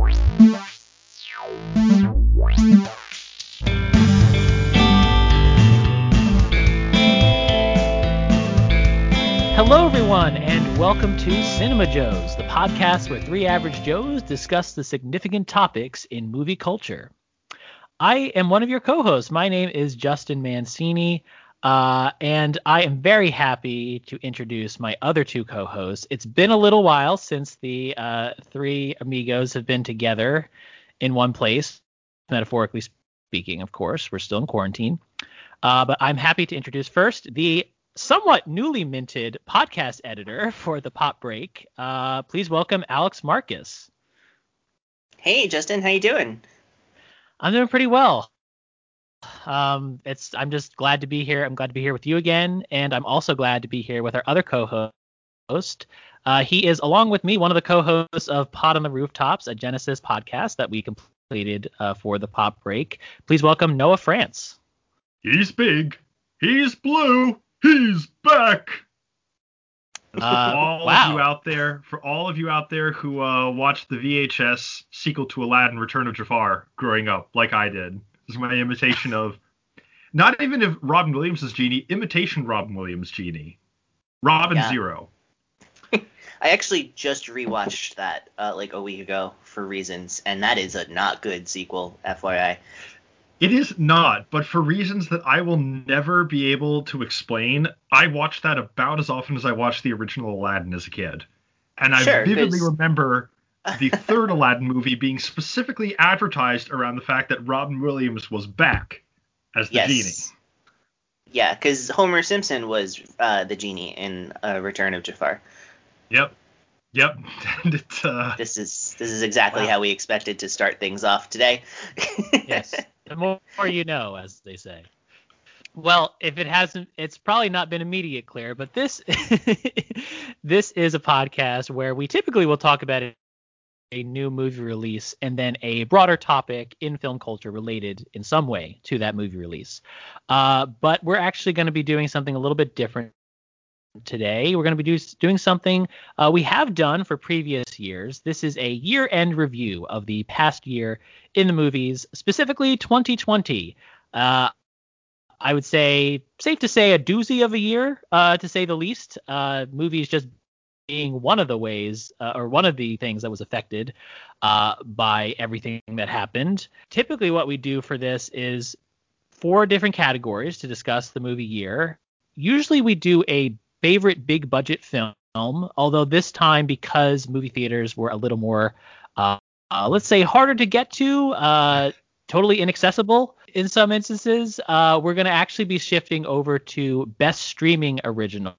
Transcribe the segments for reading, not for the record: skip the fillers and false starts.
Hello, everyone, and welcome to Cinema Joes, the podcast where three average Joes discuss the significant topics in movie culture. I am one of your co-hosts. My name is Justin Mancini, and I am very happy to introduce my other two co-hosts. It's been a little while since the three amigos have been together in one place, metaphorically speaking, of course. We're still in quarantine. But I'm happy to introduce first the somewhat newly minted podcast editor for the Pop Break. Please welcome Alex Marcus. Hey, Justin, how you doing? I'm doing pretty well. I'm just glad to be here. I'm glad to be here with you again, and I'm also glad to be here with our other co-host. He is, along with me, one of the co-hosts of Pod on the Rooftops, a Genesis podcast that we completed for the Pop Break. Please welcome Noah France. He's big. He's blue. He's back. For all of you out there who watched the VHS sequel to Aladdin, Return of Jafar growing up, like I did. This is my imitation of, not even of Robin Williams' genie, imitation Robin Williams' genie. Robin Zero. I actually just rewatched that like a week ago for reasons, and that is a not good sequel, FYI. It is not, but for reasons that I will never be able to explain, I watched that about as often as I watched the original Aladdin as a kid. And I vividly remember the third Aladdin movie being specifically advertised around the fact that Robin Williams was back as the genie. Yeah, because Homer Simpson was the genie in Return of Jafar. Yep. And this is exactly how we expected to start things off today. Yes. The more you know, as they say. Well, if it hasn't, it's probably not been immediate clear, but this this is a podcast where we typically will talk about a new movie release and then a broader topic in film culture related in some way to that movie release. But we're actually going to be doing something a little bit different today. We're going to be doing something we have done for previous years. This is a year-end review of the past year in the movies, specifically 2020. I would say, safe to say, a doozy of a year, to say the least. Movies just being one of the ways, or one of the things that was affected by everything that happened. Typically what we do for this is 4 different categories to discuss the movie year. Usually we do a favorite big budget film, although this time, because movie theaters were a little more, let's say, harder to get to, totally inaccessible in some instances, we're going to actually be shifting over to best streaming original,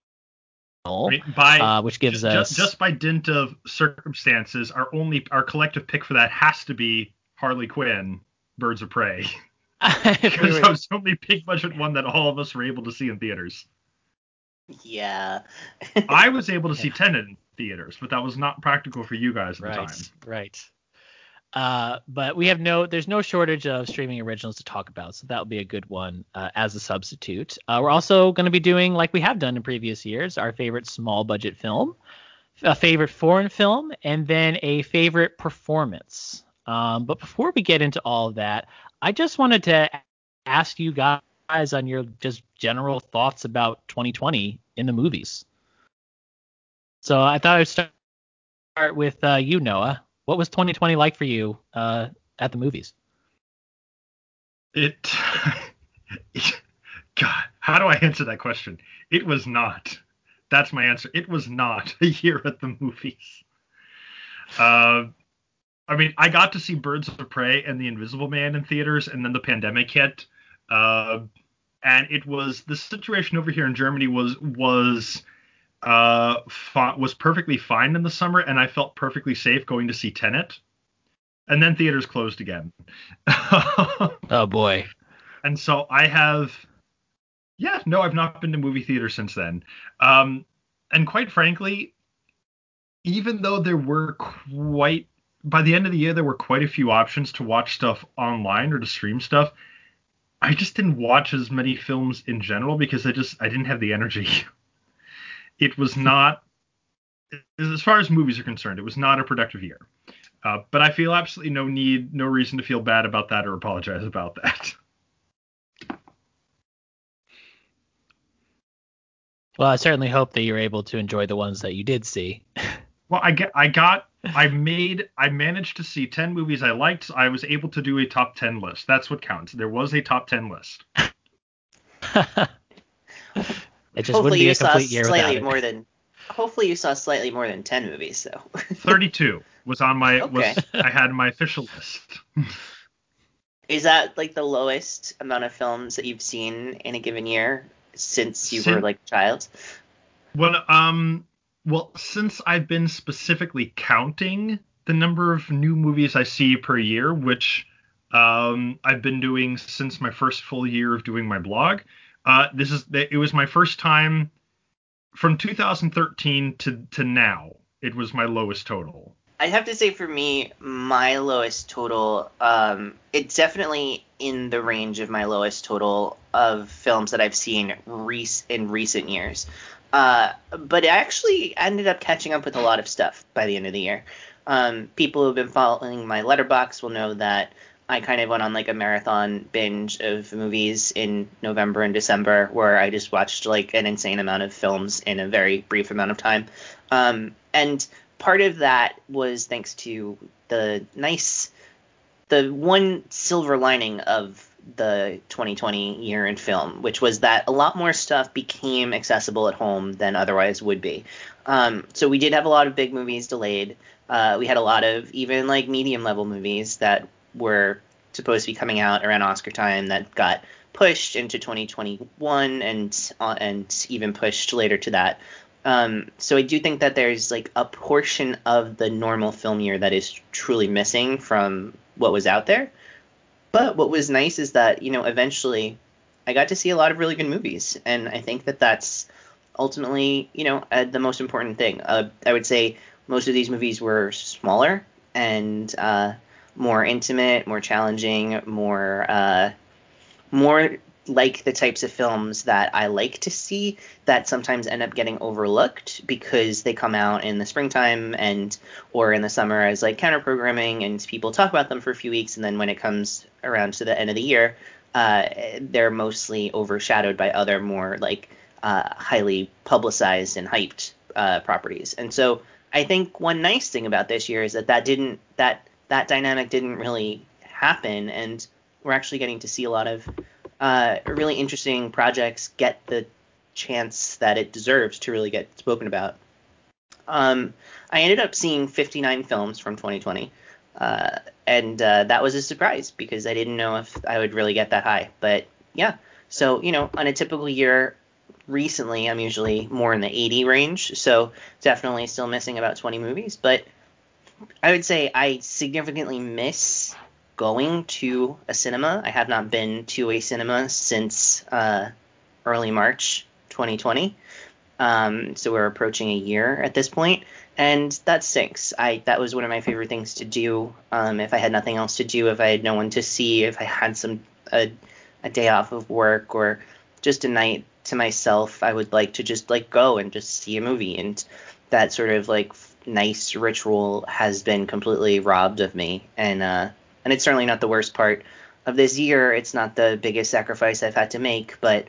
which gives us, just by dint of circumstances, our collective pick for that has to be Harley Quinn, Birds of Prey, because that was the only big budget one that all of us were able to see in theaters. Yeah. I was able to see Tenet in theaters, but that was not practical for you guys at the time. Right. But there's no shortage of streaming originals to talk about, so that will be a good one as a substitute. We're also going to be doing, like we have done in previous years, our favorite small budget film, a favorite foreign film, and then a favorite performance. But before we get into all of that, I just wanted to ask you guys on your just general thoughts about 2020 in the movies. So I thought I'd start with you, Noah. What was 2020 like for you at the movies? God, how do I answer that question? It was not. That's my answer. It was not a year at the movies. I mean, I got to see Birds of Prey and The Invisible Man in theaters, and then the pandemic hit. And it was, the situation over here in Germany was perfectly fine in the summer, and I felt perfectly safe going to see Tenet. And then theaters closed again. Oh boy. And so I've not been to movie theaters since then. And quite frankly, even though by the end of the year, there were quite a few options to watch stuff online or to stream stuff, I just didn't watch as many films in general because I didn't have the energy. It was not, as far as movies are concerned, it was not a productive year. But I feel absolutely no reason to feel bad about that or apologize about that. Well, I certainly hope that you're able to enjoy the ones that you did see. Well, I managed to see 10 movies I liked. I was able to do a top 10 list. That's what counts. There was a top 10 list. It just wouldn't be a complete year without it. Hopefully you saw slightly more than 10 movies, though. 32 was on my Okay. I had my official list. Is that like the lowest amount of films that you've seen in a given year since you were like a child? Well, since I've been specifically counting the number of new movies I see per year, which I've been doing since my first full year of doing my blog, it was my first time from 2013 to now. It was my lowest total. I have to say, for me, my lowest total, it's definitely in the range of my lowest total of films that I've seen in recent years. But I actually ended up catching up with a lot of stuff by the end of the year. People who have been following my Letterboxd will know that I kind of went on like a marathon binge of movies in November and December, where I just watched like an insane amount of films in a very brief amount of time. And part of that was thanks to the one silver lining of the 2020 year in film, which was that a lot more stuff became accessible at home than otherwise would be. So we did have a lot of big movies delayed. We had a lot of even like medium level movies that were supposed to be coming out around Oscar time that got pushed into 2021 and even pushed later to that. So I do think that there's like a portion of the normal film year that is truly missing from what was out there. But what was nice is that, eventually I got to see a lot of really good movies. And I think that that's ultimately, the most important thing. I would say most of these movies were smaller and more intimate, more challenging, more like the types of films that I like to see that sometimes end up getting overlooked because they come out in the springtime or in the summer as like counter programming, and people talk about them for a few weeks, and then when it comes around to the end of the year, they're mostly overshadowed by other more like highly publicized and hyped properties. And so I think one nice thing about this year is that that dynamic didn't really happen, and we're actually getting to see a lot of really interesting projects get the chance that it deserves to really get spoken about. I ended up seeing 59 films from 2020, and that was a surprise because I didn't know if I would really get that high. But yeah, so on a typical year, recently I'm usually more in the 80 range, so definitely still missing about 20 movies. But I would say I significantly miss going to a cinema. I have not been to a cinema since early March 2020. So we're approaching a year at this point, and that stinks. That was one of my favorite things to do. If I had nothing else to do, if I had no one to see, if I had a day off of work or just a night to myself, I would like to just like go and just see a movie. And that sort of like nice ritual has been completely robbed of me. And it's certainly not the worst part of this year. It's not the biggest sacrifice I've had to make, but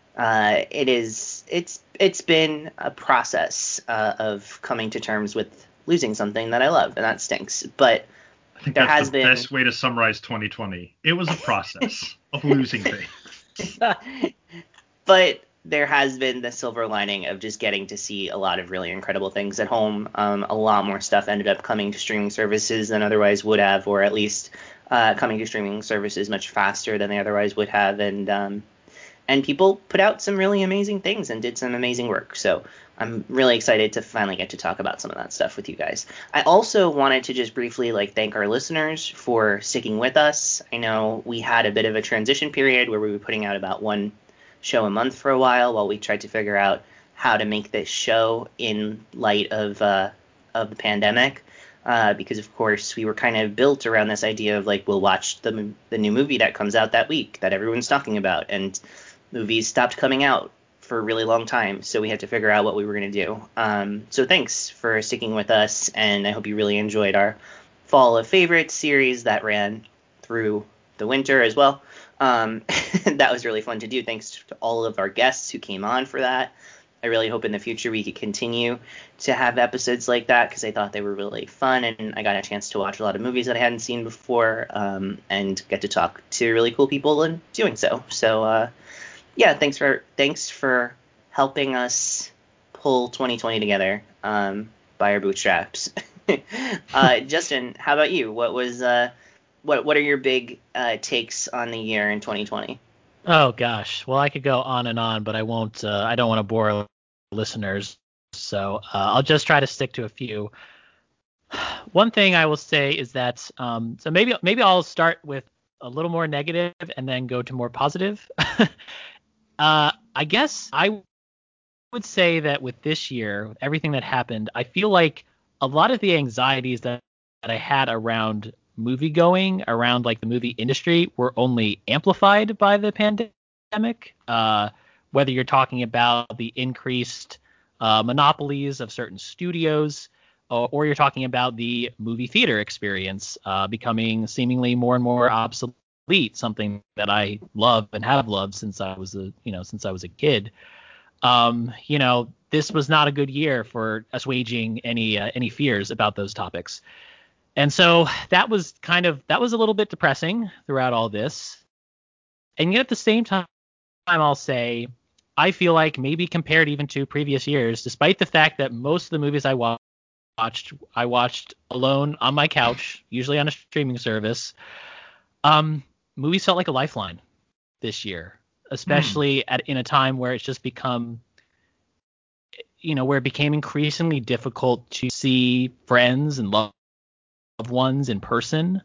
it's been a process of coming to terms with losing something that I love, and that stinks. But I think that's the best way to summarize 2020. It was a process of losing things. But there has been the silver lining of just getting to see a lot of really incredible things at home. A lot more stuff ended up coming to streaming services than otherwise would have, or at least coming to streaming services much faster than they otherwise would have. And people put out some really amazing things and did some amazing work. So I'm really excited to finally get to talk about some of that stuff with you guys. I also wanted to just briefly thank our listeners for sticking with us. I know we had a bit of a transition period where we were putting out about one show a month for a while we tried to figure out how to make this show in light of the pandemic, because of course we were kind of built around this idea of we'll watch the new movie that comes out that week that everyone's talking about, and movies stopped coming out for a really long time, so we had to figure out what we were going to do. So thanks for sticking with us, and I hope you really enjoyed our Fall of Favorites series that ran through the winter as well. That was really fun to do. Thanks to all of our guests who came on for that. I really hope in the future we could continue to have episodes like that because I thought they were really fun, and I got a chance to watch a lot of movies that I hadn't seen before, and get to talk to really cool people in doing so. So yeah, thanks for helping us pull 2020 together by our bootstraps. Justin, how about you? What are your big takes on the year in 2020? Oh gosh, well I could go on and on, but I won't. I don't want to bore listeners, so I'll just try to stick to a few. One thing I will say is that so maybe I'll start with a little more negative and then go to more positive. I guess I would say that with this year, with everything that happened, I feel like a lot of the anxieties that I had around movie going, around like the movie industry, were only amplified by the pandemic. Whether you're talking about the increased monopolies of certain studios, or you're talking about the movie theater experience becoming seemingly more and more obsolete, something that I love and have loved since I was a kid. This was not a good year for assuaging any fears about those topics. And so that was a little bit depressing throughout all this. And yet at the same time, I'll say I feel like maybe compared even to previous years, despite the fact that most of the movies I watched alone on my couch, usually on a streaming service, movies felt like a lifeline this year, especially in a time where it's just become, where it became increasingly difficult to see friends and loved ones in person.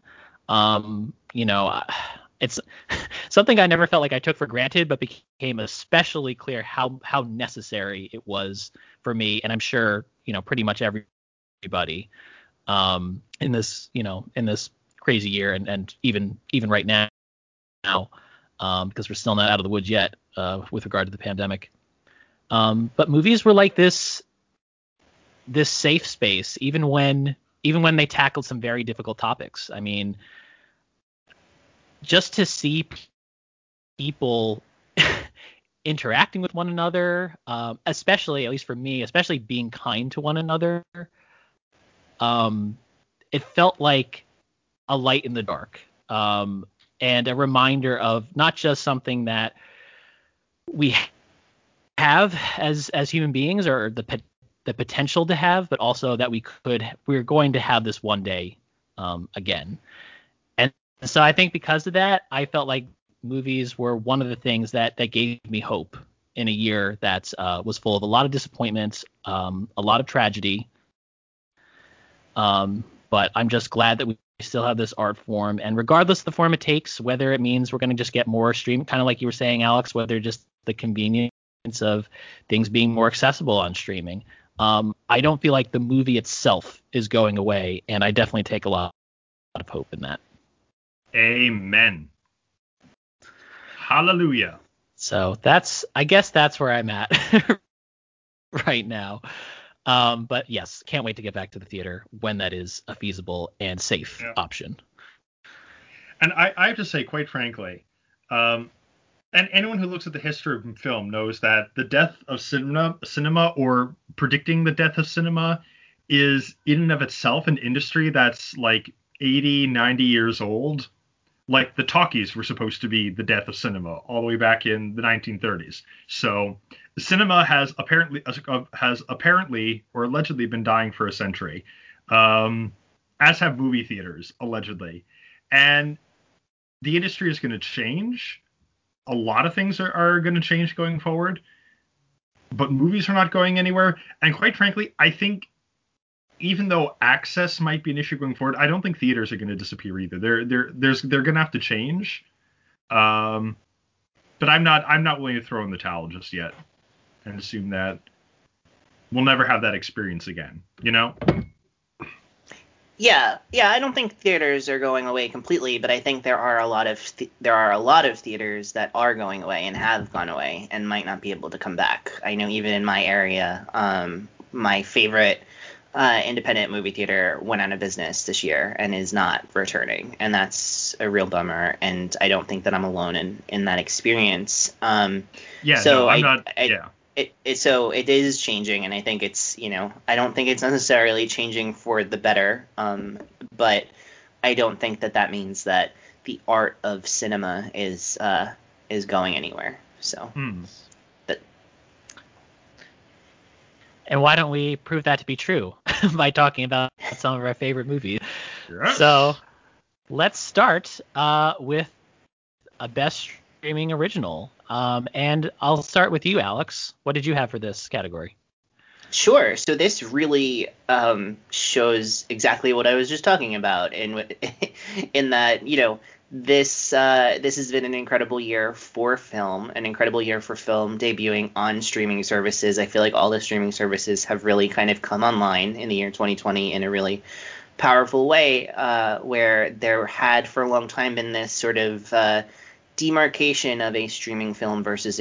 It's something I never felt like I took for granted, but became especially clear how necessary it was for me, and I'm sure pretty much everybody in this crazy year, and even right now, because we're still not out of the woods yet with regard to the pandemic. But movies were like this safe space, even when they tackled some very difficult topics. I mean, just to see people interacting with one another, especially, at least for me, especially being kind to one another, it felt like a light in the dark, and a reminder of not just something that we have as human beings, or the potential to have, but also that we're going to have this one day again. And so I think because of that, I felt like movies were one of the things that gave me hope in a year that was full of a lot of disappointments, a lot of tragedy. But I'm just glad that we still have this art form, and regardless of the form it takes, whether it means we're going to just get more stream, kind of like you were saying, Alex, whether just the convenience of things being more accessible on streaming. I don't feel like the movie itself is going away, and I definitely take a lot of hope in that. Amen. Hallelujah. So I guess that's where I'm at right now. But yes, can't wait to get back to the theater when that is a feasible and safe option. And I have to say, quite frankly, and anyone who looks at the history of film knows that the death of cinema, or predicting the death of cinema, is in and of itself an industry that's like 80, 90 years old. Like the talkies were supposed to be the death of cinema all the way back in the 1930s. So cinema has apparently or allegedly been dying for a century, as have movie theaters, allegedly. And the industry is going to change. A lot of things are going to change going forward, but movies are not going anywhere. And quite frankly, I think even though access might be an issue going forward, I don't think theaters are going to disappear either. They're going to have to change. But I'm not willing to throw in the towel just yet and assume that we'll never have that experience again. Yeah, I don't think theaters are going away completely, but I think there are a lot of theaters that are going away and have gone away and might not be able to come back. I know even in my area, my favorite independent movie theater went out of business this year and is not returning, and that's a real bummer. And I don't think that I'm alone in that experience. I'm not. So it is changing, and I think it's, I don't think it's necessarily changing for the better, but I don't think that means that the art of cinema is going anywhere. So. And why don't we prove that to be true by talking about some of our favorite movies? Yes. So let's start with a best streaming original. And I'll start with you, Alex. What did you have for this category? Sure. So this really shows exactly what I was just talking about, in that, this has been an incredible year for film, an incredible year for film debuting on streaming services. I feel like all the streaming services have really kind of come online in the year 2020 in a really powerful way, where there had for a long time been this sort of demarcation of a streaming film versus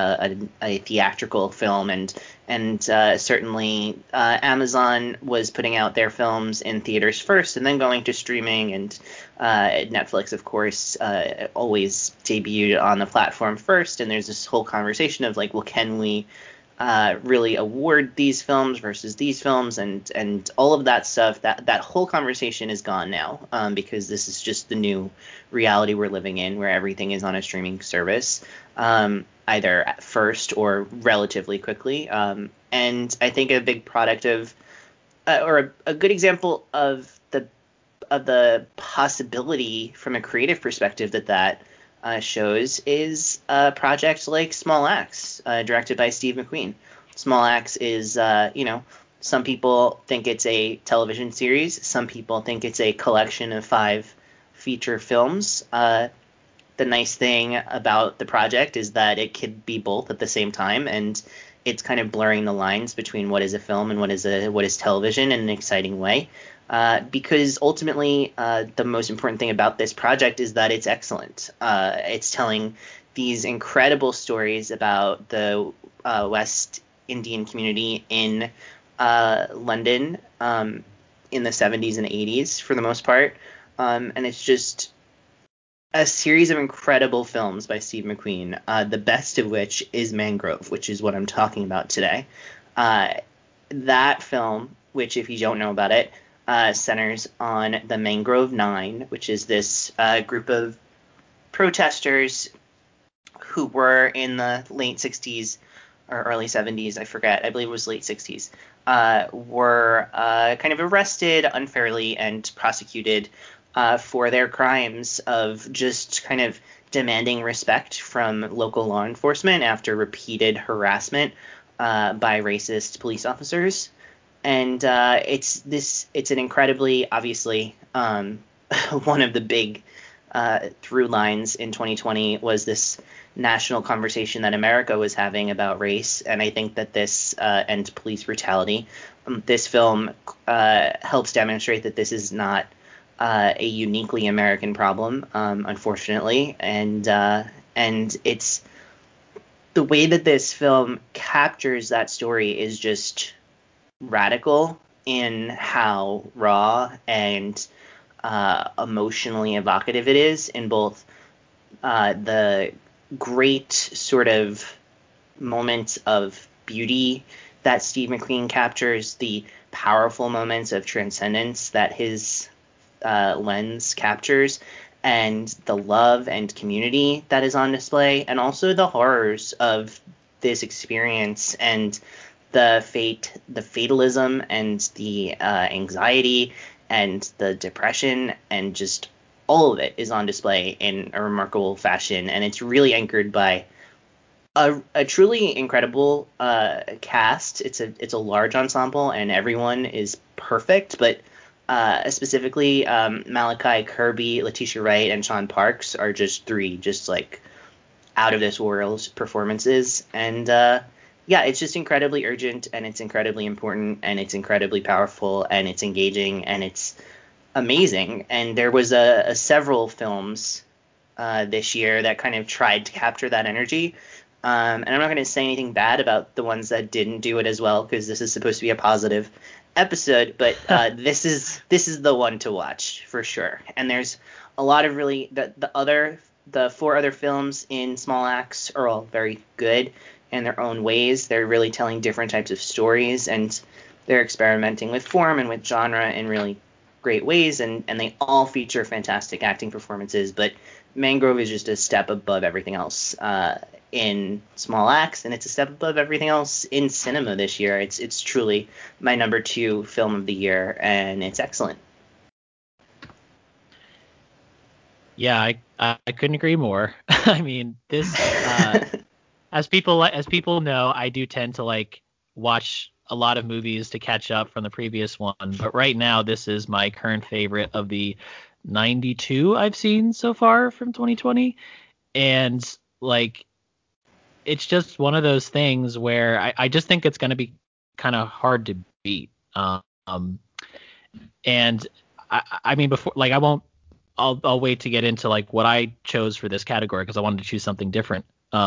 a theatrical film, and certainly Amazon was putting out their films in theaters first and then going to streaming, and Netflix, of course, always debuted on the platform first. And there's this whole conversation of like, well, can we really award these films versus these films, and all of that stuff. That whole conversation is gone now, because this is just the new reality we're living in, where everything is on a streaming service, either at first or relatively quickly. And I think a big product of, or a good example of the possibility from a creative perspective that shows is a project like Small Axe, directed by Steve McQueen. Small Axe is, some people think it's a television series. Some people think it's a collection of 5 feature films. The nice thing about the project is that it could be both at the same time, and it's kind of blurring the lines between what is a film and what is television in an exciting way. Because ultimately, the most important thing about this project is that it's excellent. It's telling these incredible stories about the West Indian community in London in the 70s and 80s for the most part. And it's just a series of incredible films by Steve McQueen, the best of which is Mangrove, which is what I'm talking about today. That film, which if you don't know about it, centers on the Mangrove Nine, which is this group of protesters who were in the late 60s or early 70s, I forget, I believe it was late 60s, were kind of arrested unfairly and prosecuted for their crimes of just kind of demanding respect from local law enforcement after repeated harassment by racist police officers. And it's an incredibly, obviously, one of the big through lines in 2020 was this national conversation that America was having about race. And I think that this and police brutality, this film helps demonstrate that this is not a uniquely American problem, unfortunately. And it's the way that this film captures that story is just radical in how raw and emotionally evocative it is, in both the great sort of moments of beauty that Steve McQueen captures, the powerful moments of transcendence that his lens captures, and the love and community that is on display, and also the horrors of this experience and the fatalism and the anxiety and the depression, and just all of it is on display in a remarkable fashion. And it's really anchored by a truly incredible cast. It's a large ensemble, and everyone is perfect, but specifically Malachi Kirby, Letitia Wright, and Sean Parks are just 3 just like out of this world performances. And yeah, it's just incredibly urgent, and it's incredibly important, and it's incredibly powerful, and it's engaging, and it's amazing. And there was several films this year that kind of tried to capture that energy. And I'm not going to say anything bad about the ones that didn't do it as well, because this is supposed to be a positive. episode, but this is the one to watch for sure. And there's a lot of really the 4 other films in Small Axe are all very good in their own ways. They're really telling different types of stories, and they're experimenting with form and with genre in really great ways, and they all feature fantastic acting performances. But Mangrove is just a step above everything else in Small Axe, and it's a step above everything else in cinema this year. It's truly my number 2 film of the year, and it's excellent. Yeah, I couldn't agree more. I mean, this as people know, I do tend to like watch a lot of movies to catch up from the previous one, but right now this is my current favorite of the 92 I've seen so far from 2020, and like it's just one of those things where I just think it's going to be kind of hard to beat. And I mean, before, like, I'll wait to get into like what I chose for this category because I wanted to choose something different.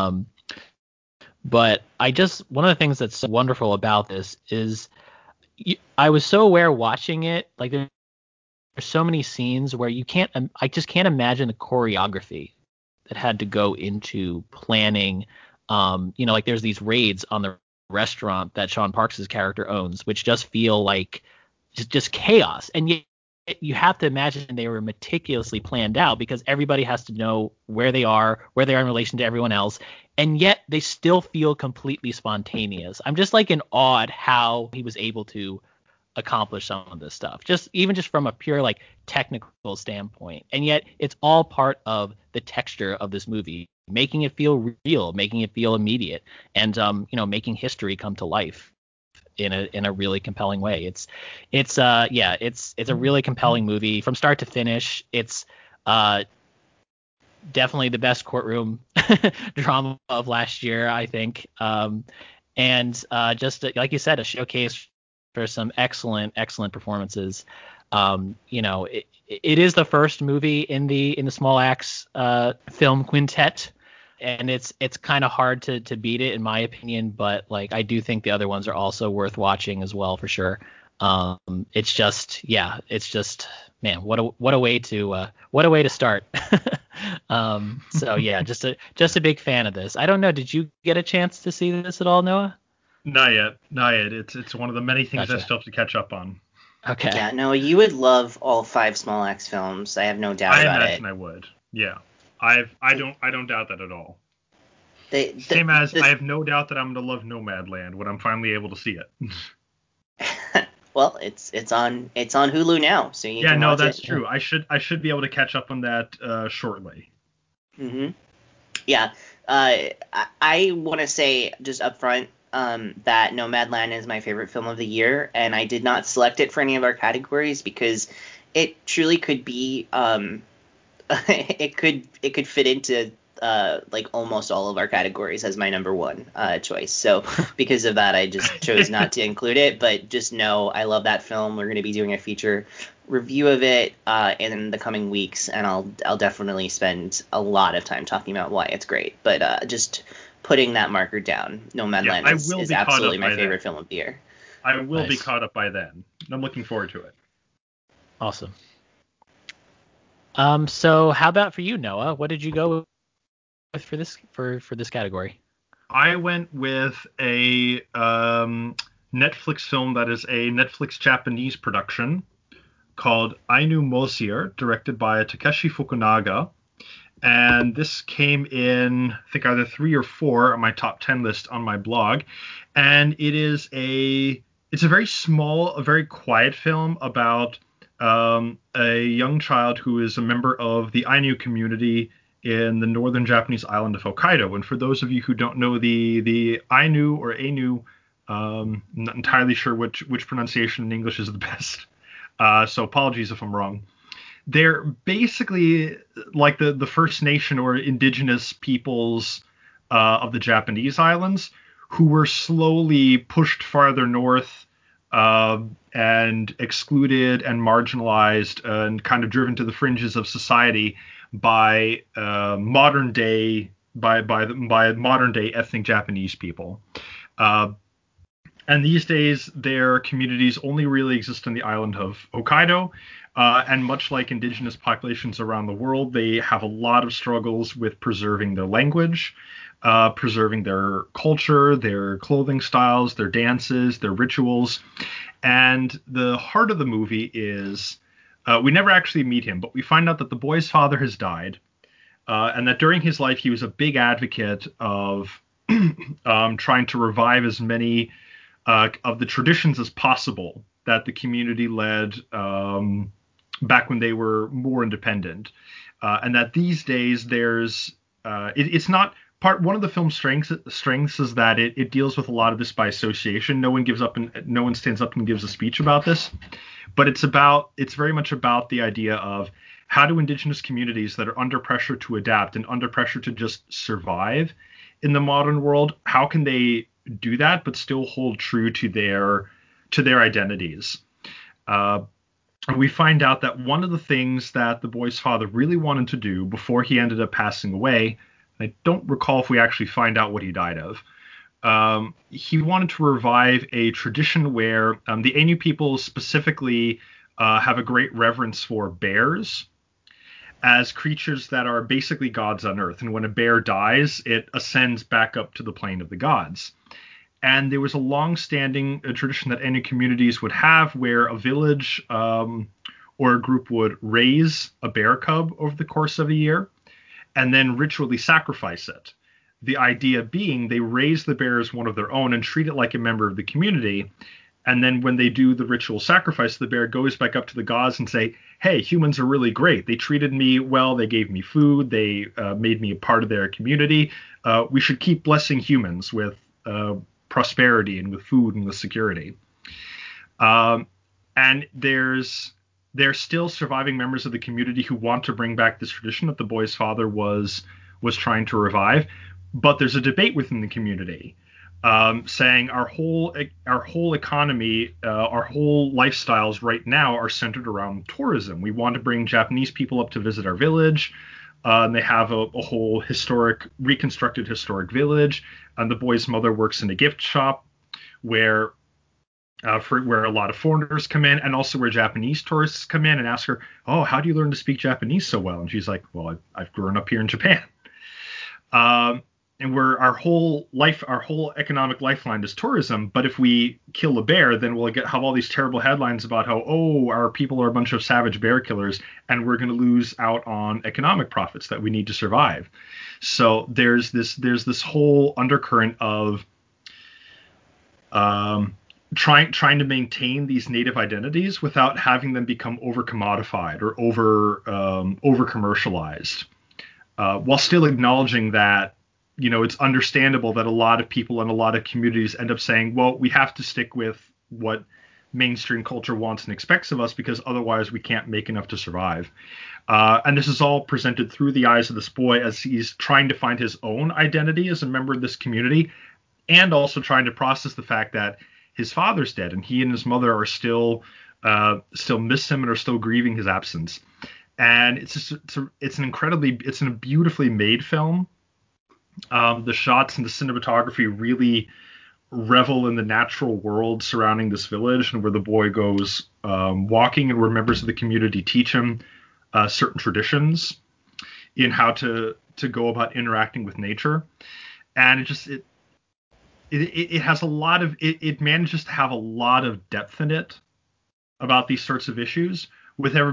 But one of the things that's so wonderful about this is I was so aware watching it, like there's so many scenes where I just can't imagine the choreography that had to go into planning. Like there's these raids on the restaurant that Sean Parks' character owns, which just feel like just chaos. And yet you have to imagine they were meticulously planned out because everybody has to know where they are in relation to everyone else. And yet they still feel completely spontaneous. I'm just like in awe at how he was able to accomplish some of this stuff, even just from a pure like technical standpoint. And yet it's all part of the texture of this movie, making it feel real, making it feel immediate, and making history come to life in a really compelling way. It's a really compelling movie from start to finish. It's definitely the best courtroom drama of last year, I think. Just like you said, a showcase for some excellent performances. It is the first movie in the Small Axe film quintet, and it's kind of hard to beat it in my opinion, but like I do think the other ones are also worth watching as well for sure. It's just man, what a way to start. So yeah, just a big fan of this. I don't know, did you get a chance to see this at all, Noah? Not yet. It's one of the many things I still have to catch up on. Okay. Yeah, no, you would love all 5 Small Axe films. I have no doubt about it. I imagine I would. Yeah. I don't doubt that at all. Same as I have no doubt that I'm going to love Nomadland when I'm finally able to see it. Well, it's on Hulu now, so you can watch it. Yeah, no, that's true. I should be able to catch up on that shortly. Mhm. Yeah. I want to say just up front that Nomadland is my favorite film of the year, and I did not select it for any of our categories because it truly could be it could fit into like almost all of our categories as my number 1 choice. So because of that, I just chose not to include it. But just know I love that film. We're going to be doing a feature review of it in the coming weeks, and I'll definitely spend a lot of time talking about why it's great. But just putting that marker down, Nomadland is absolutely my favorite film of the year. I will be caught up by then. I'm looking forward to it. Awesome. So how about for you, Noah? What did you go with for this category? I went with a Netflix film that is a Netflix Japanese production called Ainu Mosir, directed by Takeshi Fukunaga. And this came in, I think, either 3 or 4 on my top 10 list on my blog. And it's a very small, a very quiet film about a young child who is a member of the Ainu community in the northern Japanese island of Hokkaido. And for those of you who don't know the Ainu or Ainu, I'm not entirely sure which pronunciation in English is the best. So apologies if I'm wrong. They're basically like the First Nation or indigenous peoples of the Japanese islands who were slowly pushed farther north and excluded and marginalized and kind of driven to the fringes of society by modern day ethnic Japanese people. And these days, their communities only really exist on the island of Hokkaido. And much like indigenous populations around the world, they have a lot of struggles with preserving their language, preserving their culture, their clothing styles, their dances, their rituals. And the heart of the movie is we never actually meet him, but we find out that the boy's father has died, and that during his life he was a big advocate of trying to revive as many of the traditions as possible that the community led back when they were more independent, and that these days it's not part. One of the film's strengths is that it deals with a lot of this by association. No one stands up and gives a speech about this, but it's very much about the idea of how do indigenous communities that are under pressure to adapt and under pressure to just survive in the modern world, how can they do that but still hold true to their identities. We find out that one of the things that the boy's father really wanted to do before he ended up passing away, I don't recall if we actually find out what he died of. He wanted to revive a tradition where the Ainu people specifically have a great reverence for bears as creatures that are basically gods on earth. And when a bear dies, it ascends back up to the plane of the gods. And there was a long-standing tradition that Ainu communities would have where a village or a group would raise a bear cub over the course of a year and then ritually sacrifice it. The idea being they raise the bear as one of their own and treat it like a member of the community. And then when they do the ritual sacrifice, the bear goes back up to the gods and say, hey, humans are really great. They treated me well. They gave me food. They made me a part of their community. We should keep blessing humans with prosperity and with food and with security. And there's still surviving members of the community who want to bring back this tradition that the boy's father was trying to revive. But there's a debate within the community saying our whole economy, our whole lifestyles right now are centered around tourism. We want to bring Japanese people up to visit our village. And they have a whole reconstructed historic village. And the boy's mother works in a gift shop where a lot of foreigners come in, and also where Japanese tourists come in and ask her, "Oh, how do you learn to speak Japanese so well?" And she's like, "Well, I've grown up here in Japan." And where our whole economic lifeline is tourism. But if we kill a bear, then we'll have all these terrible headlines about how, our people are a bunch of savage bear killers, and we're going to lose out on economic profits that we need to survive. So there's this whole undercurrent of trying to maintain these native identities without having them become over commodified or over commercialized, while still acknowledging that it's understandable that a lot of people and a lot of communities end up saying, well, we have to stick with what mainstream culture wants and expects of us because otherwise we can't make enough to survive. And this is all presented through the eyes of this boy as he's trying to find his own identity as a member of this community, and also trying to process the fact that his father's dead and he and his mother are still miss him and are still grieving his absence. And it's a beautifully made film. The shots and the cinematography really revel in the natural world surrounding this village, and where the boy goes walking, and where members of the community teach him certain traditions in how to go about interacting with nature. And it has a lot of it manages to have a lot of depth in it about these sorts of issues without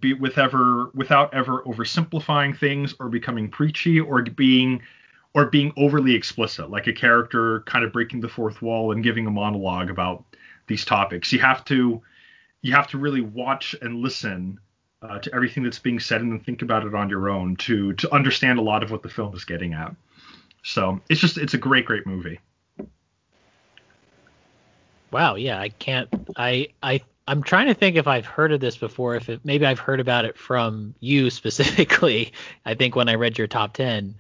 ever oversimplifying things or becoming preachy or being overly explicit, like a character kind of breaking the fourth wall and giving a monologue about these topics. You have to really watch and listen to everything that's being said and then think about it on your own to understand a lot of what the film is getting at. So it's a great movie. Wow, yeah, I'm trying to think if I've heard of this before. Maybe I've heard about it from you specifically. I think when I read your top 10.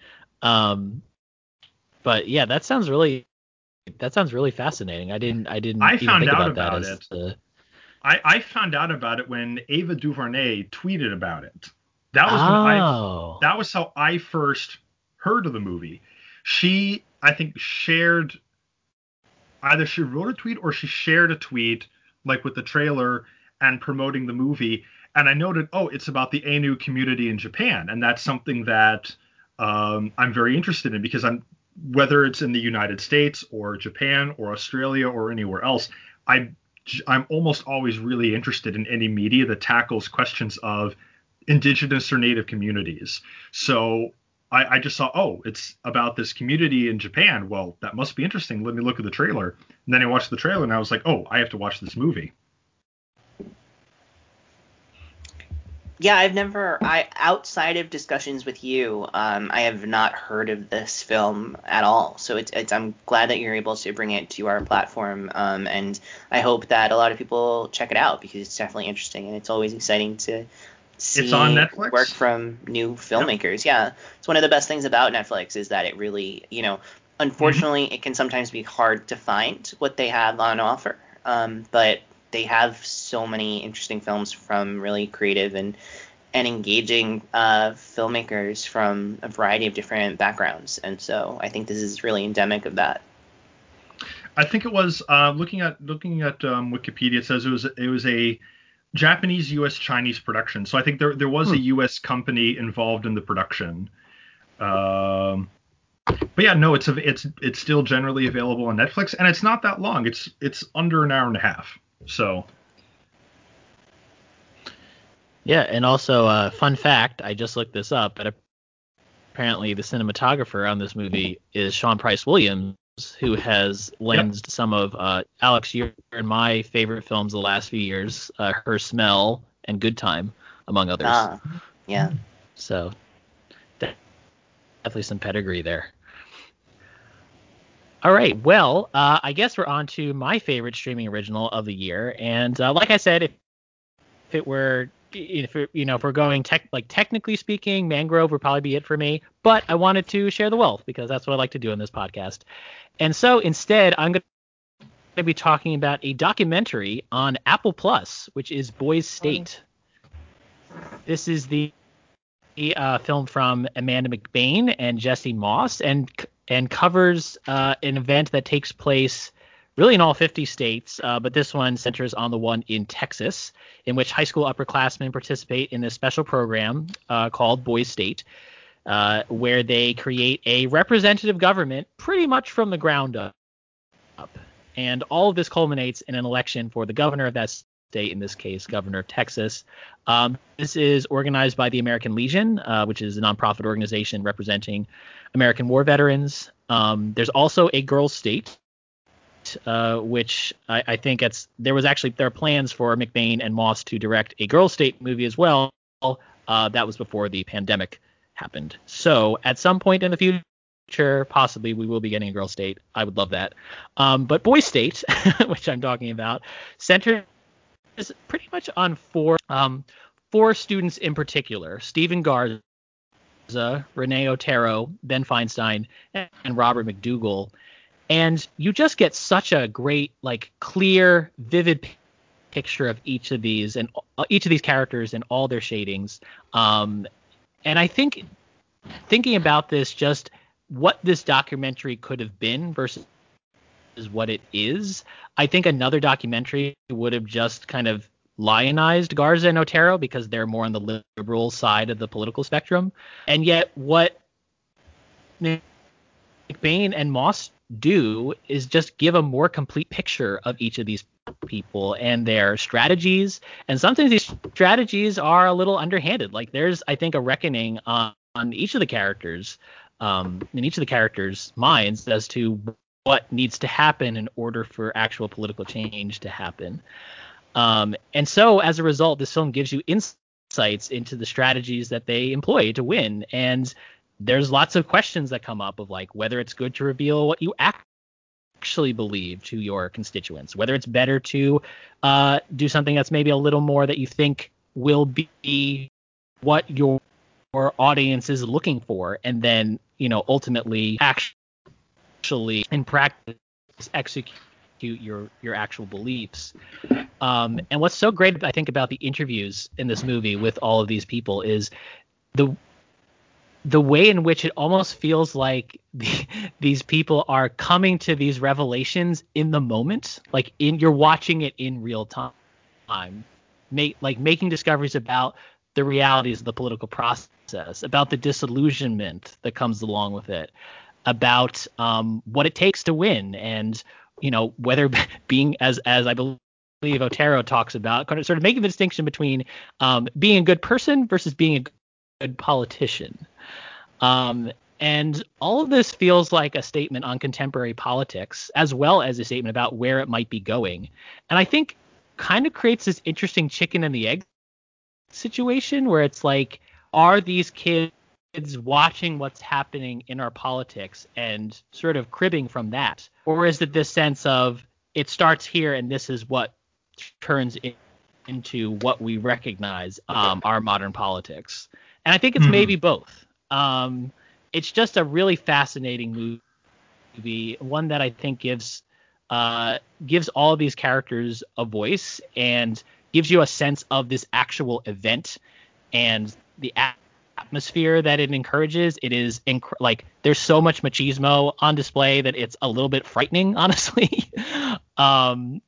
But yeah, that sounds really fascinating. I didn't even think about that. I found out about it when Ava DuVernay tweeted about it. That was how I first heard of the movie. She, I think, shared either she wrote a tweet or she shared a tweet, like with the trailer and promoting the movie. And I noted, it's about the Ainu community in Japan, and that's something that I'm very interested in, because whether it's in the United States or Japan or Australia or anywhere else, I'm almost always really interested in any media that tackles questions of indigenous or native communities. So I just saw, it's about this community in Japan. Well, that must be interesting. Let me look at the trailer. And then I watched the trailer and I was like, I have to watch this movie. Yeah, outside of discussions with you, I have not heard of this film at all. So I'm glad that you're able to bring it to our platform. And I hope that a lot of people check it out, because it's definitely interesting, and it's always exciting to see it's on Netflix? Work from new filmmakers. Yeah. It's one of the best things about Netflix is that it really, unfortunately, it can sometimes be hard to find what they have on offer. But they have so many interesting films from really creative and engaging filmmakers from a variety of different backgrounds. And so I think this is really endemic of that. I think it was looking at Wikipedia, it says it was a Japanese, U.S., Chinese production. So I think there was a U.S. company involved in the production. But yeah, no, it's still generally available on Netflix, and it's not that long. It's under an hour and a half. So. Yeah, and also fun fact, I just looked this up, but apparently the cinematographer on this movie is Sean Price Williams, who has lensed some of Alex, your and my favorite films the last few years, Her Smell and Good Time, among others. Yeah. So definitely some pedigree there. All right, well, I guess we're on to my favorite streaming original of the year, and like I said, if we're going technically speaking, Mangrove would probably be it for me, but I wanted to share the wealth because that's what I like to do in this podcast. And so instead, I'm going to be talking about a documentary on Apple Plus, which is Boys State. This is the film from Amanda McBain and Jesse Moss, and covers an event that takes place really in all 50 states, but this one centers on the one in Texas, in which high school upperclassmen participate in this special program called Boys State, where they create a representative government pretty much from the ground up. And all of this culminates in an election for the governor of that state, in this case, governor of Texas. This is organized by the American Legion, which is a nonprofit organization representing American war veterans. There's also a girls' state, which I think there are plans for McBain and Moss to direct a girls' state movie as well. That was before the pandemic happened. So at some point in the future, possibly we will be getting a girls' state. I would love that. But Boys State, which I'm talking about, centers pretty much on four students in particular: Stephen Garza, Renee Otero, Ben Feinstein, and Robert McDougall. And you just get such a great, clear, vivid picture of each of these characters and all their shadings. And I think thinking about this, just what this documentary could have been versus what it is, I think another documentary would have just kind of lionized Garza and Otero because they're more on the liberal side of the political spectrum. And yet what McBain and Moss do is just give a more complete picture of each of these people and their strategies. And sometimes these strategies are a little underhanded. There's, I think, a reckoning on each of the characters, in each of the characters' minds as to what needs to happen in order for actual political change to happen. And so as a result, this film gives you insights into the strategies that they employ to win. And there's lots of questions that come up of whether it's good to reveal what you actually believe to your constituents, whether it's better to do something that's maybe a little more that you think will be what your audience is looking for, and then ultimately actually in practice execute your actual beliefs. And what's so great, I think, about the interviews in this movie with all of these people is the way in which it almost feels like these people are coming to these revelations in the moment, like you're watching it in real time, making discoveries about the realities of the political process, about the disillusionment that comes along with it, about what it takes to win, and whether being as I believe Otero talks about, kind of sort of making the distinction between being a good person versus being a good politician. And all of this feels like a statement on contemporary politics, as well as a statement about where it might be going. And I think kind of creates this interesting chicken and the egg situation where it's like, are these kids watching what's happening in our politics and sort of cribbing from that? Or is it this sense of it starts here and this is what turns into what we recognize our modern politics? And I think it's maybe both. It's just a really fascinating movie, one that I think gives all of these characters a voice and gives you a sense of this actual event and the atmosphere that it encourages. It is there's so much machismo on display that it's a little bit frightening, honestly. And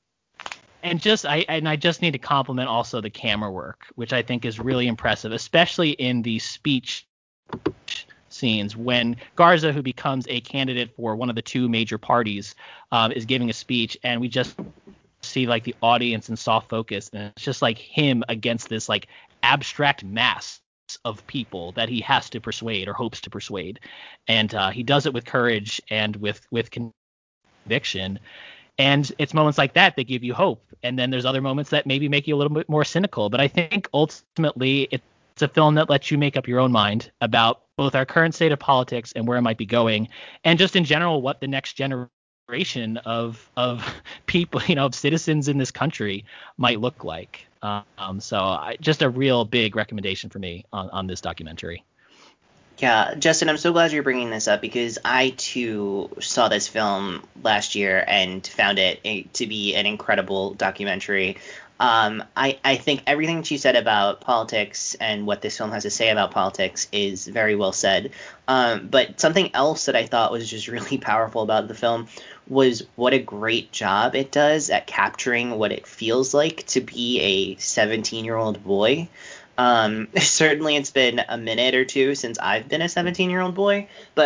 I just need to compliment also the camera work, which I think is really impressive, especially in the speech scenes when Garza, who becomes a candidate for one of the two major parties, is giving a speech, and we just see like the audience in soft focus, and it's just like him against this like abstract mass of people that he has to persuade or hopes to persuade, and he does it with courage and with conviction. And it's moments like that that give you hope. And then there's other moments that maybe make you a little bit more cynical. But I think ultimately it's a film that lets you make up your own mind about both our current state of politics and where it might be going, and just in general what the next generation of people, of citizens in this country might look like. So just a real big recommendation for me on this documentary. Yeah, Justin, I'm so glad you're bringing this up because I too saw this film last year and found it to be an incredible documentary. I think everything that you said about politics and what this film has to say about politics is very well said. But something else that I thought was just really powerful about the film was what a great job it does at capturing what it feels like to be a 17-year-old boy. Certainly it's been a minute or two since I've been a 17-year-old boy, but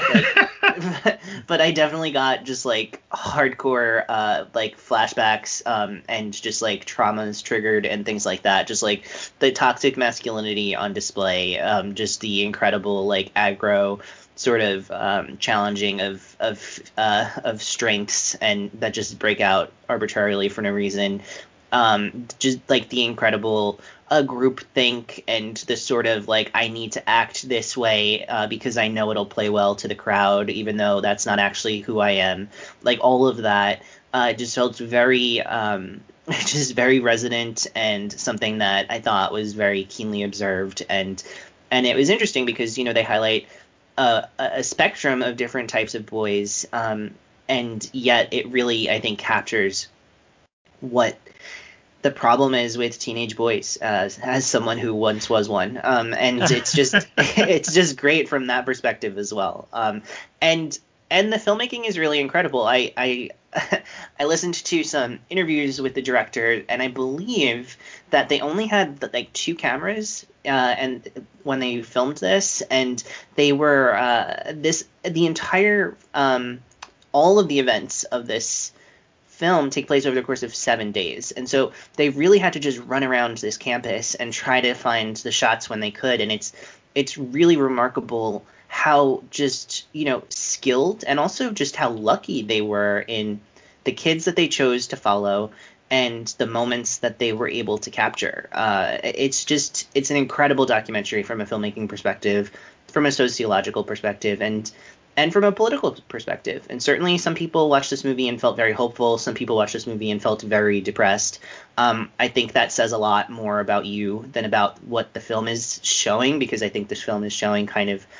I definitely got just like hardcore like flashbacks and just like traumas triggered and things like that. Just like the toxic masculinity on display, just the incredible like aggro sort of challenging of strengths and that just break out arbitrarily for no reason. Just like the incredible group think and the sort of like I need to act this way because I know it'll play well to the crowd, even though that's not actually who I am. Like all of that just felt very just very resonant and something that I thought was very keenly observed. And it was interesting because they highlight a spectrum of different types of boys, and yet it really I think captures what the problem is with teenage boys, as someone who once was one, and it's just great from that perspective as well. And the filmmaking is really incredible. I listened to some interviews with the director, and I believe that they only had like 2 cameras and when they filmed this, and they were the entire all of the events of this film take place over the course of 7 days. And so they really had to just run around this campus and try to find the shots when they could. And it's really remarkable how just, skilled and also just how lucky they were in the kids that they chose to follow and the moments that they were able to capture. It's an incredible documentary from a filmmaking perspective, from a sociological perspective, and from a political perspective. And certainly some people watched this movie and felt very hopeful. Some people watched this movie and felt very depressed. I think that says a lot more about you than about what the film is showing, because I think this film is showing kind of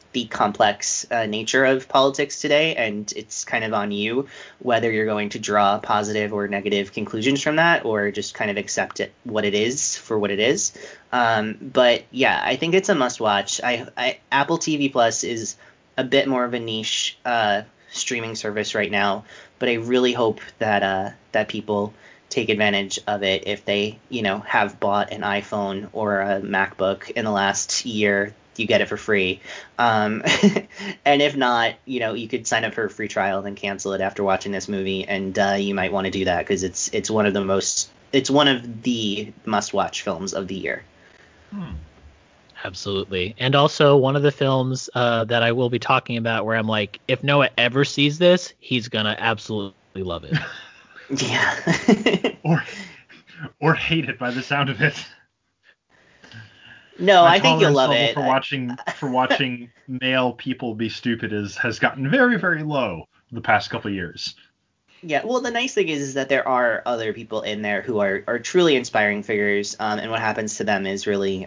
the complex nature of politics today, and it's kind of on you whether you're going to draw positive or negative conclusions from that, or just kind of accept it what it is for what it is. But yeah, I think it's a must watch. Apple TV Plus is a bit more of a niche streaming service right now, but I really hope that people take advantage of it if they, have bought an iPhone or a MacBook in the last year. You get it for free. And if not, you could sign up for a free trial and then cancel it after watching this movie. And you might want to do that because it's one of the must-watch films of the year. Absolutely. And also one of the films that I will be talking about where I'm like, if Noah ever sees this, he's going to absolutely love it. Yeah. or hate it by the sound of it. No, I think you'll love it. For watching male people be stupid has gotten very, very low the past couple of years. Yeah, well, the nice thing is that there are other people in there who are truly inspiring figures, and what happens to them is really,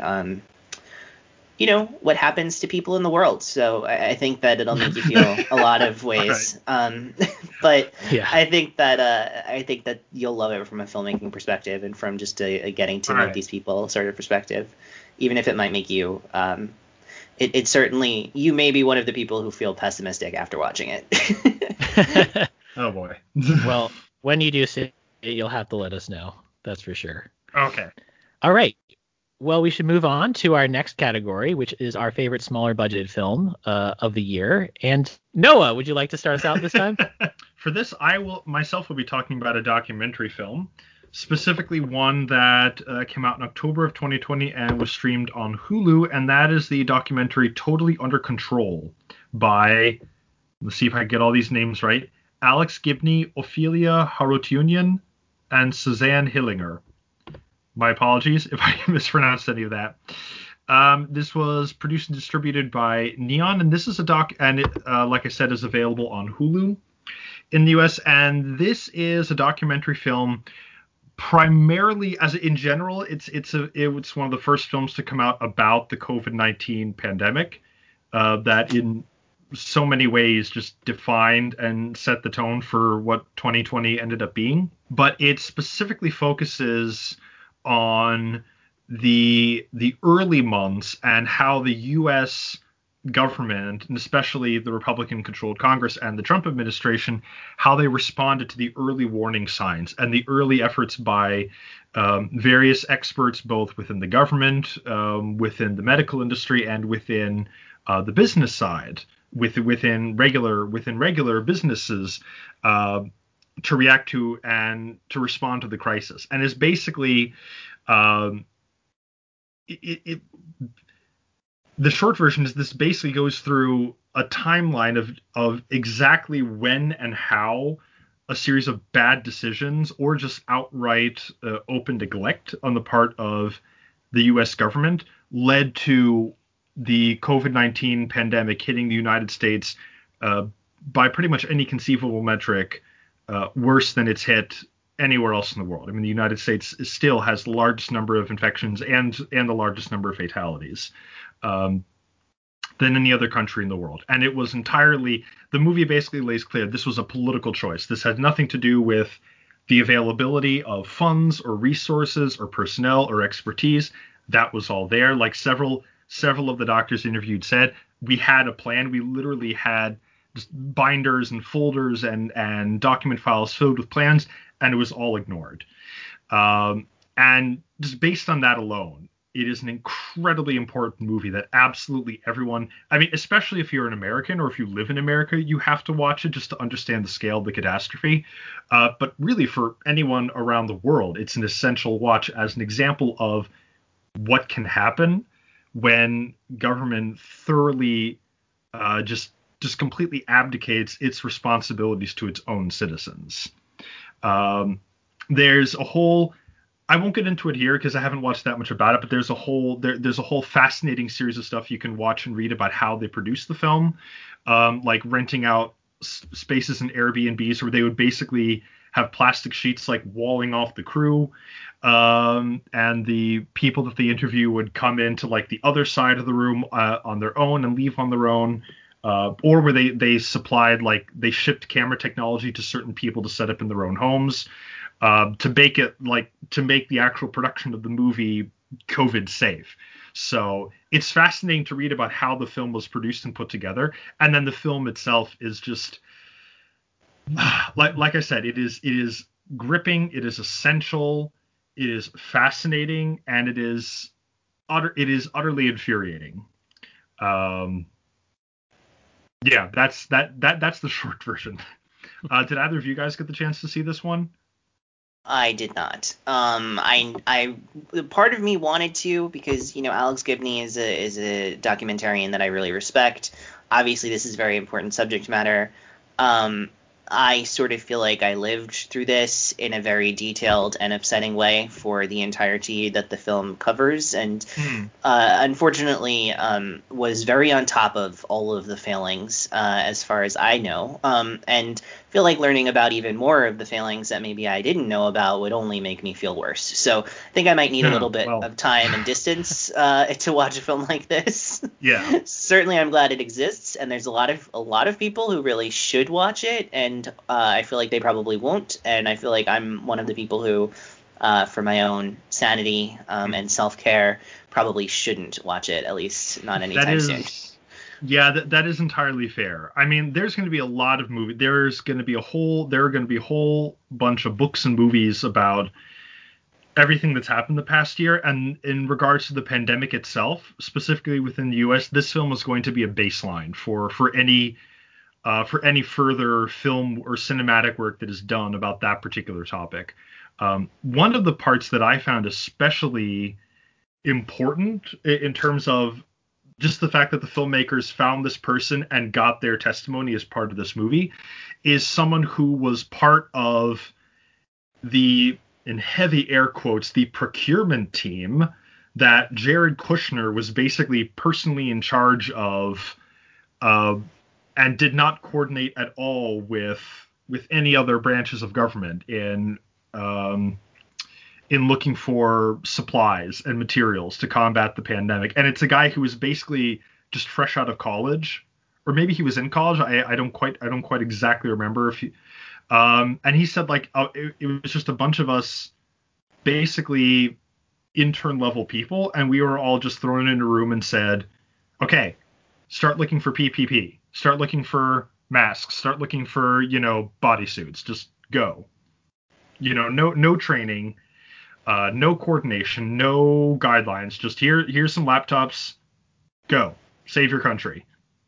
what happens to people in the world. So I think that it'll make you feel a lot of ways. Right. But yeah. I think that you'll love it from a filmmaking perspective and from just getting to know these people sort of perspective. Even if it might make you, it certainly, you may be one of the people who feel pessimistic after watching it. Oh boy. Well, when you do see it, you'll have to let us know. That's for sure. Okay. All right. Well, we should move on to our next category, which is our favorite smaller budget film of the year. And Noah, would you like to start us out this time? For this, I will be talking about a documentary film. Specifically one that came out in October of 2020 and was streamed on Hulu, and that is the documentary Totally Under Control by, let's see if I can get all these names right, Alex Gibney, Ophelia Harotyunian, and Suzanne Hillinger. My apologies if I mispronounced any of that. This was produced and distributed by Neon, and this is a doc, and it, like I said, is available on Hulu in the US, and this is a documentary film. Primarily, as in general, it's one of the first films to come out about the COVID-19 pandemic that in so many ways just defined and set the tone for what 2020 ended up being. But it specifically focuses on the early months and how the U.S. government, and especially the Republican-controlled Congress and the Trump administration, how they responded to the early warning signs and the early efforts by various experts, both within the government, within the medical industry, and within the business side, within regular businesses, to react to and to respond to the crisis. And it's basically the short version is this basically goes through a timeline of exactly when and how a series of bad decisions or just outright open neglect on the part of the U.S. government led to the COVID-19 pandemic hitting the United States by pretty much any conceivable metric worse than it's hit anywhere else in the world. I mean, the United States still has the largest number of infections and the largest number of fatalities than any other country in the world. And it was entirely, the movie basically lays clear this was a political choice. This had nothing to do with the availability of funds or resources or personnel or expertise. That was all there. Like several of the doctors interviewed said, we had a plan. We literally had just binders and folders and document files filled with plans, and it was all ignored. And just based on that alone, it is an incredibly important movie that absolutely everyone, I mean, especially if you're an American or if you live in America, you have to watch it just to understand the scale of the catastrophe. But really, for anyone around the world, it's an essential watch as an example of what can happen when government thoroughly just completely abdicates its responsibilities to its own citizens. There's a whole, I won't get into it here because I haven't watched that much about it, but there's a whole fascinating series of stuff you can watch and read about how they produced the film, like renting out spaces in Airbnbs where they would basically have plastic sheets like walling off the crew. And the people that they interview would come into like the other side of the room on their own and leave on their own, or where they supplied, like, they shipped camera technology to certain people to set up in their own homes, to make the actual production of the movie COVID safe. So it's fascinating to read about how the film was produced and put together, and then the film itself is just like I said, it is gripping, it is essential, it is fascinating, and it is utterly infuriating. Yeah, that's the short version. Did either of you guys get the chance to see this one? I did not. I part of me wanted to, because Alex Gibney is a documentarian that I really respect. Obviously, this is very important subject matter. I sort of feel like I lived through this in a very detailed and upsetting way for the entirety that the film covers, and unfortunately was very on top of all of the failings as far as I know, and feel like learning about even more of the failings that maybe I didn't know about would only make me feel worse. So I think I might need a little bit of time and distance to watch a film like this. Yeah. Certainly I'm glad it exists, and there's a lot of people who really should watch it, and I feel like they probably won't, and I feel like I'm one of the people who, for my own sanity and self-care, probably shouldn't watch it, at least not anytime soon. Yeah, that is entirely fair. I mean, there's going to be a lot of movies. There are going to be a whole bunch of books and movies about everything that's happened the past year. And in regards to the pandemic itself, specifically within the U.S., this film is going to be a baseline for any further film or cinematic work that is done about that particular topic. One of the parts that I found especially important in terms of just the fact that the filmmakers found this person and got their testimony as part of this movie is someone who was part of the, in heavy air quotes, the procurement team that Jared Kushner was basically personally in charge of, and did not coordinate at all with any other branches of government in looking for supplies and materials to combat the pandemic. And it's a guy who was basically just fresh out of college, or maybe he was in college. I don't quite exactly remember if he, and he said, like, it was just a bunch of us, basically intern level people, and we were all just thrown in a room and said, okay, start looking for PPP, start looking for masks, start looking for, bodysuits, just go. No training. No coordination, no guidelines. Just here's some laptops. Go save your country.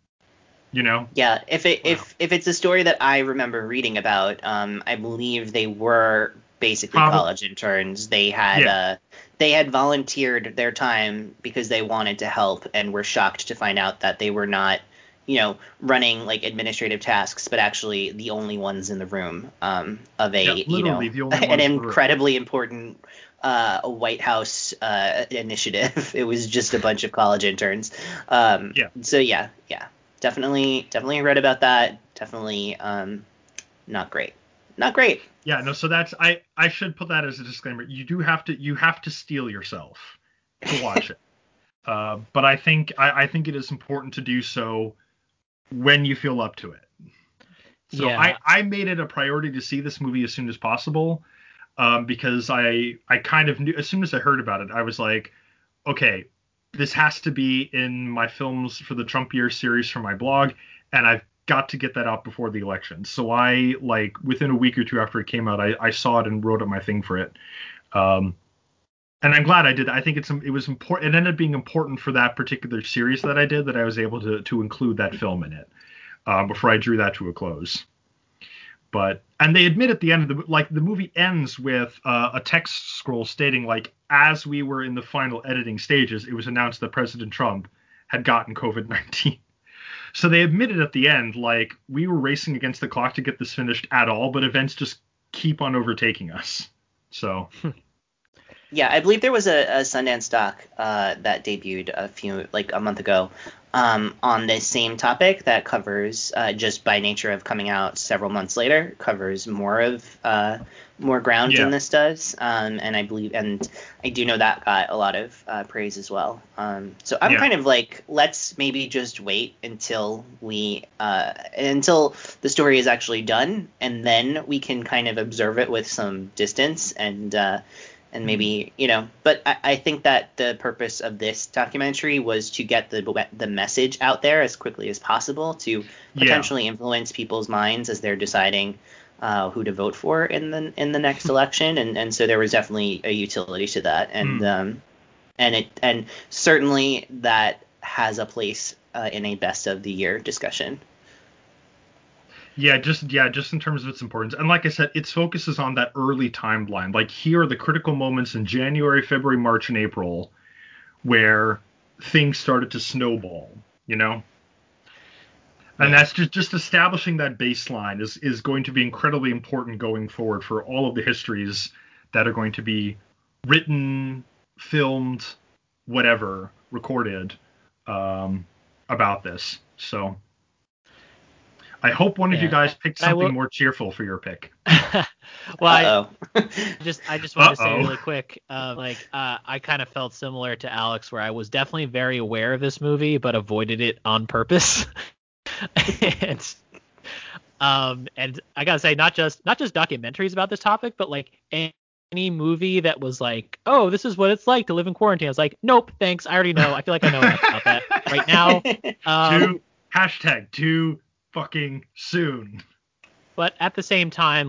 Yeah. If it's a story that I remember reading about, I believe they were basically college interns. They had volunteered their time because they wanted to help, and were shocked to find out that they were not, running like administrative tasks, but actually the only ones in the room of an incredibly important White House initiative. It was just a bunch of college interns. So yeah, definitely read about that. Definitely not great. Yeah, no. So that's I should put that as a disclaimer. You have to steel yourself to watch it. But I think it is important to do so when you feel up to it. So yeah. I made it a priority to see this movie as soon as possible, because I kind of knew, as soon as I heard about it, I was like, okay, this has to be in my films for the Trump year series for my blog, and I've got to get that out before the election. So I, like, within a week or two after it came out, I saw it and wrote up my thing for it. And I'm glad I did. I think it was important. It ended up being important for that particular series that I did, that I was able to include that film in it before I drew that to a close. And they admit at the end of the movie ends with a text scroll stating, like, as we were in the final editing stages, it was announced that President Trump had gotten COVID-19. So they admitted at the end, like, we were racing against the clock to get this finished at all, but events just keep on overtaking us. So. Yeah, I believe there was a Sundance doc that debuted a month ago on this same topic that covers, just by nature of coming out several months later, covers more ground than this does. And I do know that got a lot of praise as well. So I'm kind of like, let's maybe just wait until until the story is actually done, and then we can kind of observe it with some distance and maybe, but I think that the purpose of this documentary was to get the message out there as quickly as possible to potentially influence people's minds as they're deciding who to vote for in the next election. And so there was definitely a utility to that. And certainly that has a place in a best of the year discussion. Just in terms of its importance. And like I said, its focus is on that early timeline. Like, here are the critical moments in January, February, March, and April where things started to snowball, And that's just establishing that baseline is going to be incredibly important going forward for all of the histories that are going to be written, filmed, whatever, recorded about this. So I hope one of you guys picked something more cheerful for your pick. Well, I just wanted to say really quick, I kind of felt similar to Alex, where I was definitely very aware of this movie, but avoided it on purpose. and I gotta say, not just documentaries about this topic, but like any movie that was like, oh, this is what it's like to live in quarantine. I was like, nope, thanks. I already know. I feel like I know enough about that right now. Too fucking soon. But at the same time,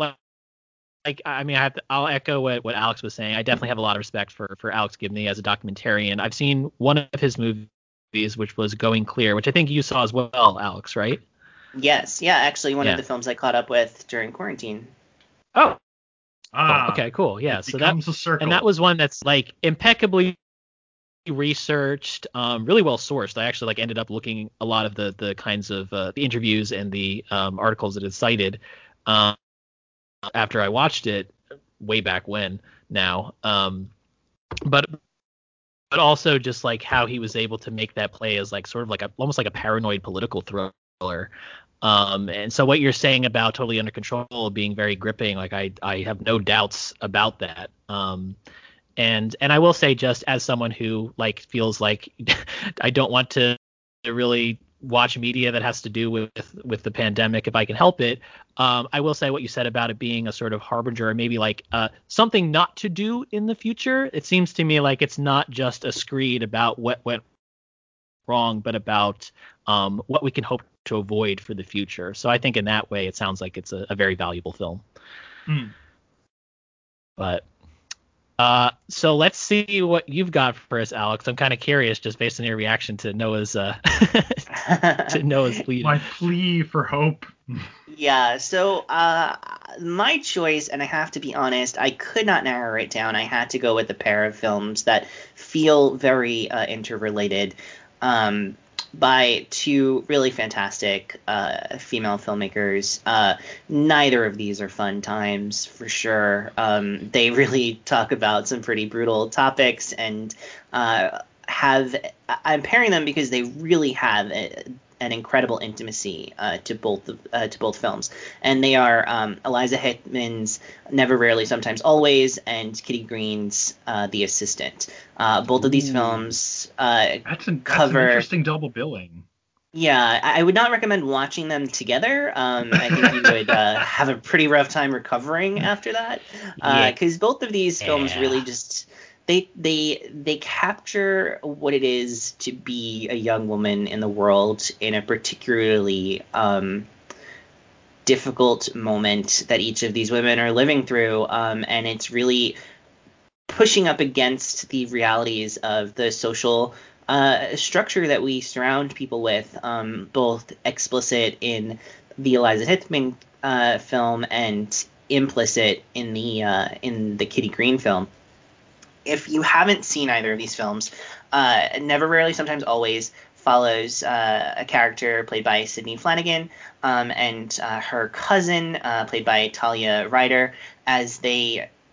I mean, I'll echo what Alex was saying. I definitely have a lot of respect for Alex Gibney as a documentarian. I've seen one of his movies, which was Going Clear, which I think you saw as well, Alex, right? Yes. Yeah, actually one of the films I caught up with during quarantine. Oh. Okay, cool. Yeah. So that a circle. And that was one that's like impeccably researched, really well sourced. I actually ended up looking a lot of the kinds of the interviews and the articles that it cited after I watched it way back when now. But also just like how he was able to make that play as like sort of like almost like a paranoid political thriller. And so what you're saying about Totally Under Control being very gripping, like I have no doubts about that. And I will say, just as someone who feels like I don't want to really watch media that has to do with the pandemic if I can help it. I will say what you said about it being a sort of harbinger, or maybe something not to do in the future. It seems to me like it's not just a screed about what went wrong, but about what we can hope to avoid for the future. So I think in that way, it sounds like it's a very valuable film. But so let's see what you've got for us, Alex. I'm kind of curious, just based on your reaction to Noah's lead. My plea for hope. Yeah. So my choice, and I have to be honest, I could not narrow it down. I had to go with a pair of films that feel very interrelated. By two really fantastic female filmmakers. Neither of these are fun times, for sure. They really talk about some pretty brutal topics, and I'm pairing them because they really have an incredible intimacy to both films, and they are Eliza Hittman's Never, Rarely, Sometimes, Always, and Kitty Green's The Assistant. Both of these films that's an interesting double billing. Yeah, I would not recommend watching them together. I think you would have a pretty rough time recovering after that, because both of these films really just they capture what it is to be a young woman in the world in a particularly difficult moment that each of these women are living through, and it's really pushing up against the realities of the social structure that we surround people with, both explicit in the Eliza Hittman film and implicit in the Kitty Green film. If you haven't seen either of these films, Never, Rarely, Sometimes, Always follows a character played by Sydney Flanagan and her cousin played by Talia Ryder as they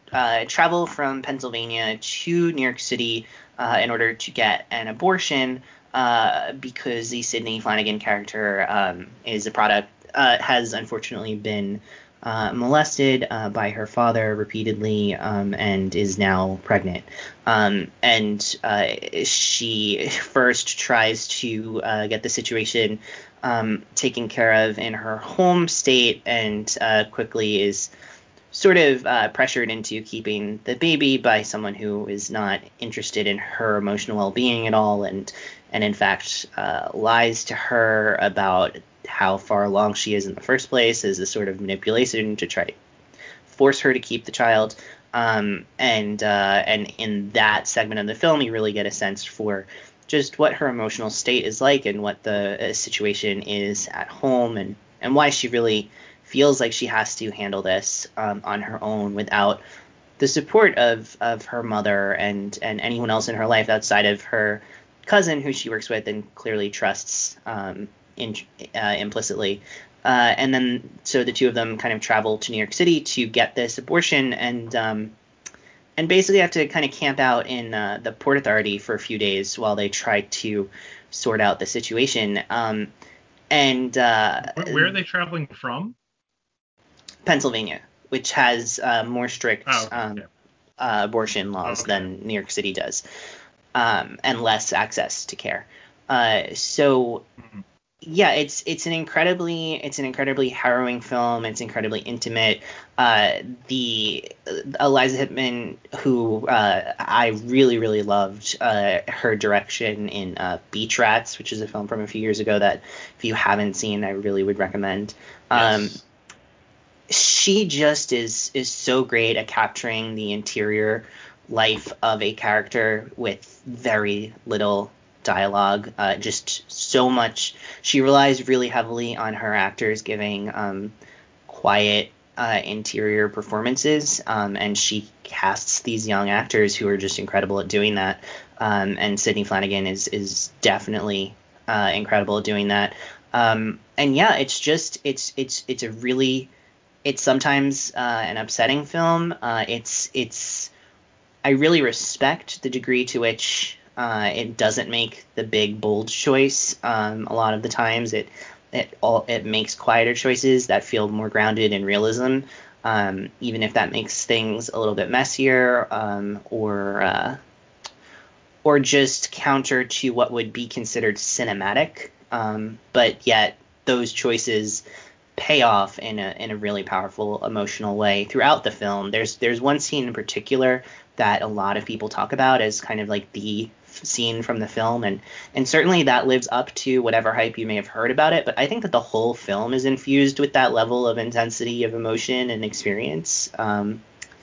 travel from Pennsylvania to New York City in order to get an abortion because the Sidney Flanigan character is a product, has unfortunately been molested by her father repeatedly and is now pregnant. And she first tries to get the situation taken care of in her home state and quickly is sort of pressured into keeping the baby by someone who is not interested in her emotional well-being at all, and in fact lies to her about how far along she is in the first place as a sort of manipulation to try to force her to keep the child. And in that segment of the film, you really get a sense for just what her emotional state is like and what the situation is at home, and why she really feels like she has to handle this on her own without the support of her mother and anyone else in her life outside of her cousin, who she works with and clearly trusts implicitly. And then so the two of them kind of travel to New York City to get this abortion and basically have to kind of camp out in the Port Authority for a few days while they try to sort out the situation. Where are they traveling from? Pennsylvania, which has more strict abortion laws than New York City does, and less access to care. Yeah, it's an incredibly harrowing film. It's incredibly intimate. The Eliza Hittman, who I really loved her direction in Beach Rats, which is a film from a few years ago that if you haven't seen, I really would recommend. Yes. She just is so great at capturing the interior life of a character with very little dialogue, just so much. She relies really heavily on her actors giving quiet interior performances, and she casts these young actors who are just incredible at doing that. And Sidney Flanigan is definitely incredible at doing that. And yeah, it's sometimes an upsetting film. I really respect the degree to which it doesn't make the big bold choice. A lot of the times it makes quieter choices that feel more grounded in realism, even if that makes things a little bit messier or just counter to what would be considered cinematic. But yet those choices pay off in a really powerful emotional way throughout the film. There's one scene in particular that a lot of people talk about as kind of like the scene from the film, and certainly that lives up to whatever hype you may have heard about it, but I think that the whole film is infused with that level of intensity of emotion and experience, and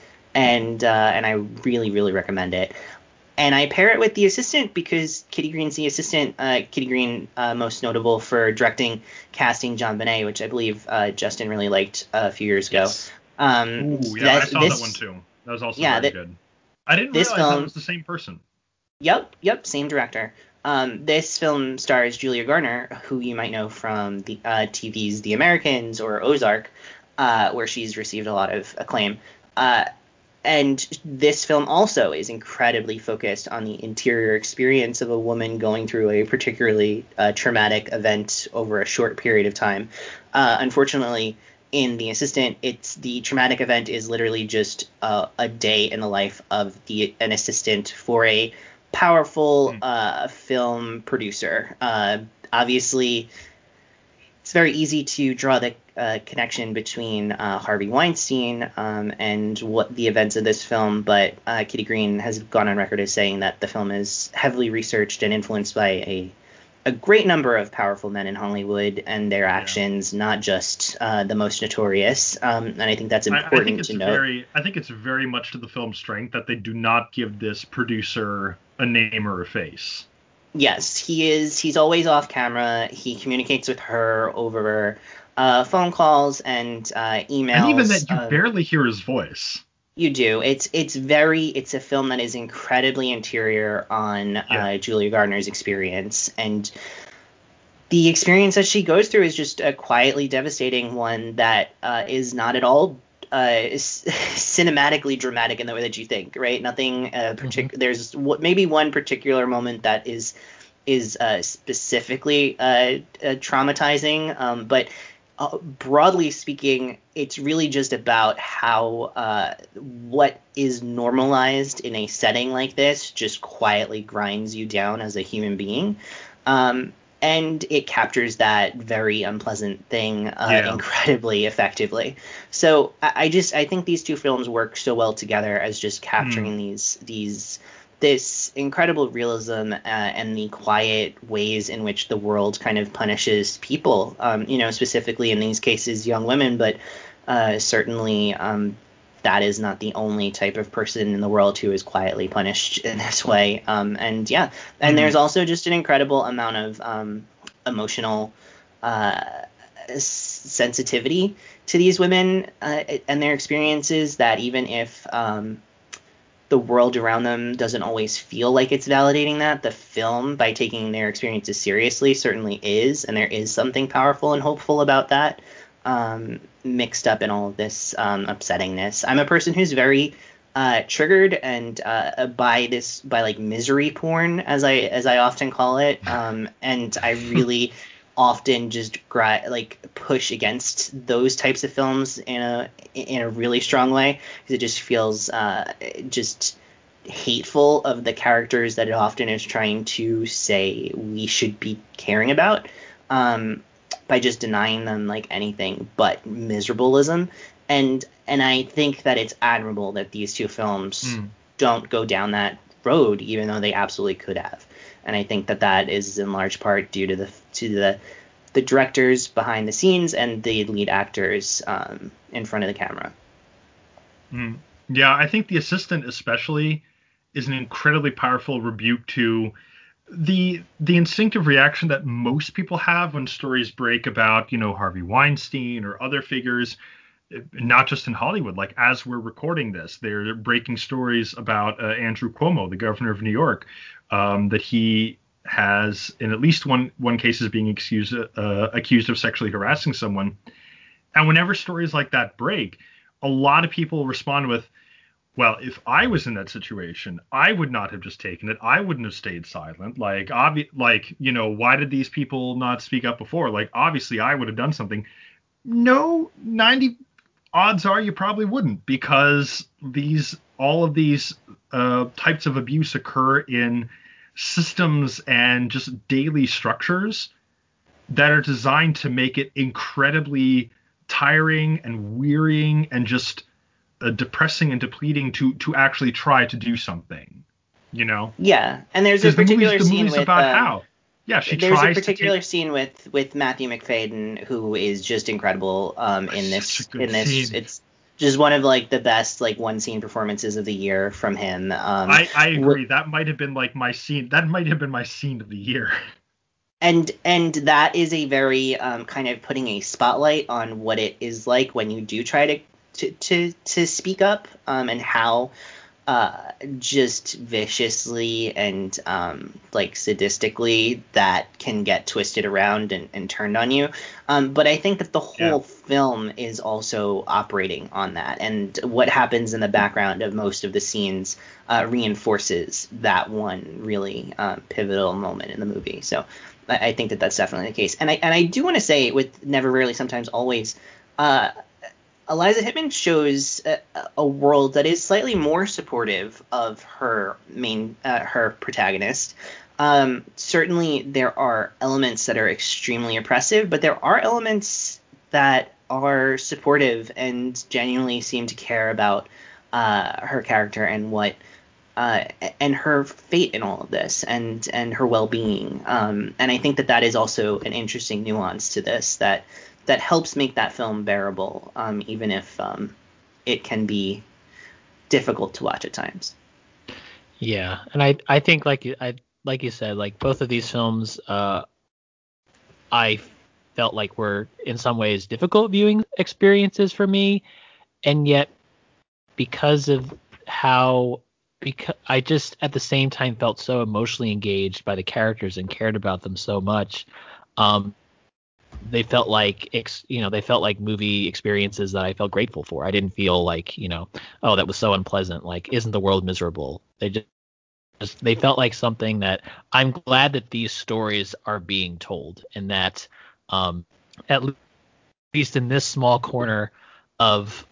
I really recommend it. And I pair it with The Assistant because Kitty Green's The Assistant. Kitty Green, most notable for directing Casting John Bonet, which I believe Justin really liked a few years ago. Yes. I saw that one too. That was also very good. I didn't realize that was the same person. Yep, same director. This film stars Julia Garner, who you might know from the TV's The Americans or Ozark, where she's received a lot of acclaim. And this film also is incredibly focused on the interior experience of a woman going through a particularly traumatic event over a short period of time. Unfortunately, in The Assistant, the traumatic event is literally just a day in the life of an assistant for a powerful film producer. Obviously, it's very easy to draw the connection between Harvey Weinstein and what the events of this film, but Kitty Green has gone on record as saying that the film is heavily researched and influenced by a great number of powerful men in Hollywood and their actions, not just the most notorious. And I think that's important to note. I think it's very much to the film's strength that they do not give this producer a name or a face. Yes, he's always off camera. He communicates with her over phone calls and emails. And even that, you barely hear his voice. You do. It's a film that is incredibly interior on Julia Garner's experience, and the experience that she goes through is just a quietly devastating one that is not at all cinematically dramatic in the way that you think, right? Nothing There's maybe one particular moment that is specifically traumatizing, but broadly speaking, it's really just about how what is normalized in a setting like this just quietly grinds you down as a human being. And it captures that very unpleasant thing incredibly effectively. So I think these two films work so well together as just capturing this incredible realism and the quiet ways in which the world kind of punishes people, specifically in these cases young women, but certainly that is not the only type of person in the world who is quietly punished in this way. And there's also just an incredible amount of emotional sensitivity to these women and their experiences, that even if the world around them doesn't always feel like it's validating that, the film, by taking their experiences seriously, certainly is, and there is something powerful and hopeful about that, mixed up in all of this upsettingness. I'm a person who's very triggered and by like misery porn, as I often call it, and I really often just push against those types of films in a really strong way, because it just feels just hateful of the characters that it often is trying to say we should be caring about, by just denying them like anything but miserableism. And I think that it's admirable that these two films don't go down that road, even though they absolutely could have. And I think that is in large part due to the directors behind the scenes and the lead actors in front of the camera. Yeah, I think the assistant especially is an incredibly powerful rebuke to the instinctive reaction that most people have when stories break about, Harvey Weinstein or other figures, not just in Hollywood. Like, as we're recording this, they're breaking stories about Andrew Cuomo, the governor of New York, that he has, in at least one case, is being accused of sexually harassing someone. And whenever stories like that break, a lot of people respond with, well, if I was in that situation, I would not have just taken it. I wouldn't have stayed silent. Why did these people not speak up before? Like, obviously I would have done something. No, 90 odds are you probably wouldn't, because all of these types of abuse occur in systems and just daily structures that are designed to make it incredibly tiring and wearying and just depressing and depleting to actually try to do something, Yeah, and there's a particular scene with about how. Yeah, there's a particular scene with Matthew Macfadyen, who is just incredible in this. Scene. It's just one of like the best one scene performances of the year from him. I agree. That might have been like my scene. That might have been my scene of the year. And that is a very kind of putting a spotlight on what it is like when you do try to speak up, and how just viciously and sadistically that can get twisted around and turned on you. But I think that the whole film is also operating on that, and what happens in the background of most of the scenes reinforces that one really pivotal moment in the movie. So I think that that's definitely the case. And I do want to say, with Never, Rarely, Sometimes, Always, Eliza Hittman shows a world that is slightly more supportive of her protagonist. Certainly there are elements that are extremely oppressive, but there are elements that are supportive and genuinely seem to care about her character and what and her fate in all of this, and her well-being. And I think that is also an interesting nuance to this that helps make that film bearable, even if it can be difficult to watch at times. Yeah, and I think like you said, like both of these films, I felt like were in some ways difficult viewing experiences for me, and yet because I just at the same time felt so emotionally engaged by the characters and cared about them so much, they felt like they felt like movie experiences that I felt grateful for. I didn't feel like, oh, that was so unpleasant. Like, isn't the world miserable? They felt like something that I'm glad that these stories are being told, and that at least in this small corner of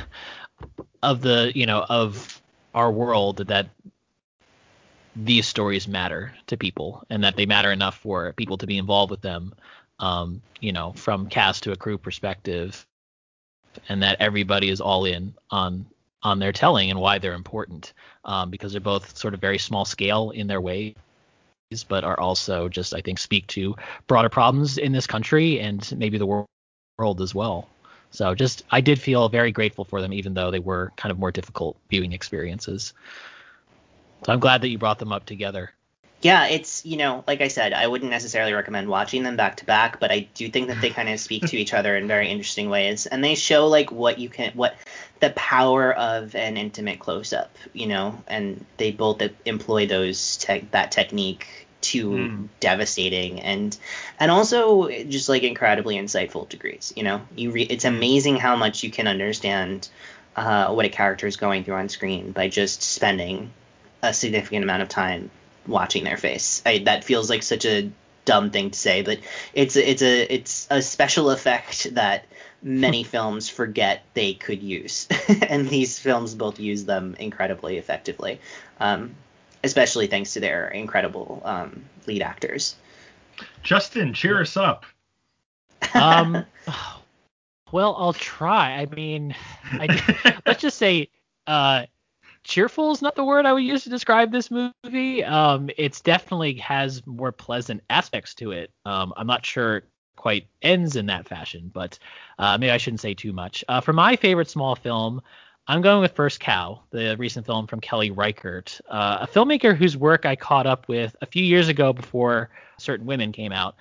of our world, that these stories matter to people, and that they matter enough for people to be involved with them, from cast to a crew perspective, and that everybody is all in on their telling and why they're important, because they're both sort of very small scale in their ways, but are also just, I think, speak to broader problems in this country and maybe the world as well. So I did feel very grateful for them, even though they were kind of more difficult viewing experiences. So I'm glad that you brought them up together. Yeah, it's, like I said, I wouldn't necessarily recommend watching them back to back, but I do think that they kind of speak to each other in very interesting ways. And they show like what the power of an intimate close up, and they both employ that technique to devastating and also just like incredibly insightful degrees. It's amazing how much you can understand what a character is going through on screen by just spending a significant amount of time watching their face. That feels like such a dumb thing to say, but it's a special effect that many films forget they could use, and these films both use them incredibly effectively, especially thanks to their incredible lead actors. Justin, cheer us up. Well, I'll try. I mean, let's just say cheerful is not the word I would use to describe this movie. It's definitely has more pleasant aspects to it. I'm not sure it quite ends in that fashion, but maybe I shouldn't say too much. For my favorite small film, I'm going with First Cow, the recent film from Kelly Reichardt, a filmmaker whose work I caught up with a few years ago before Certain Women came out.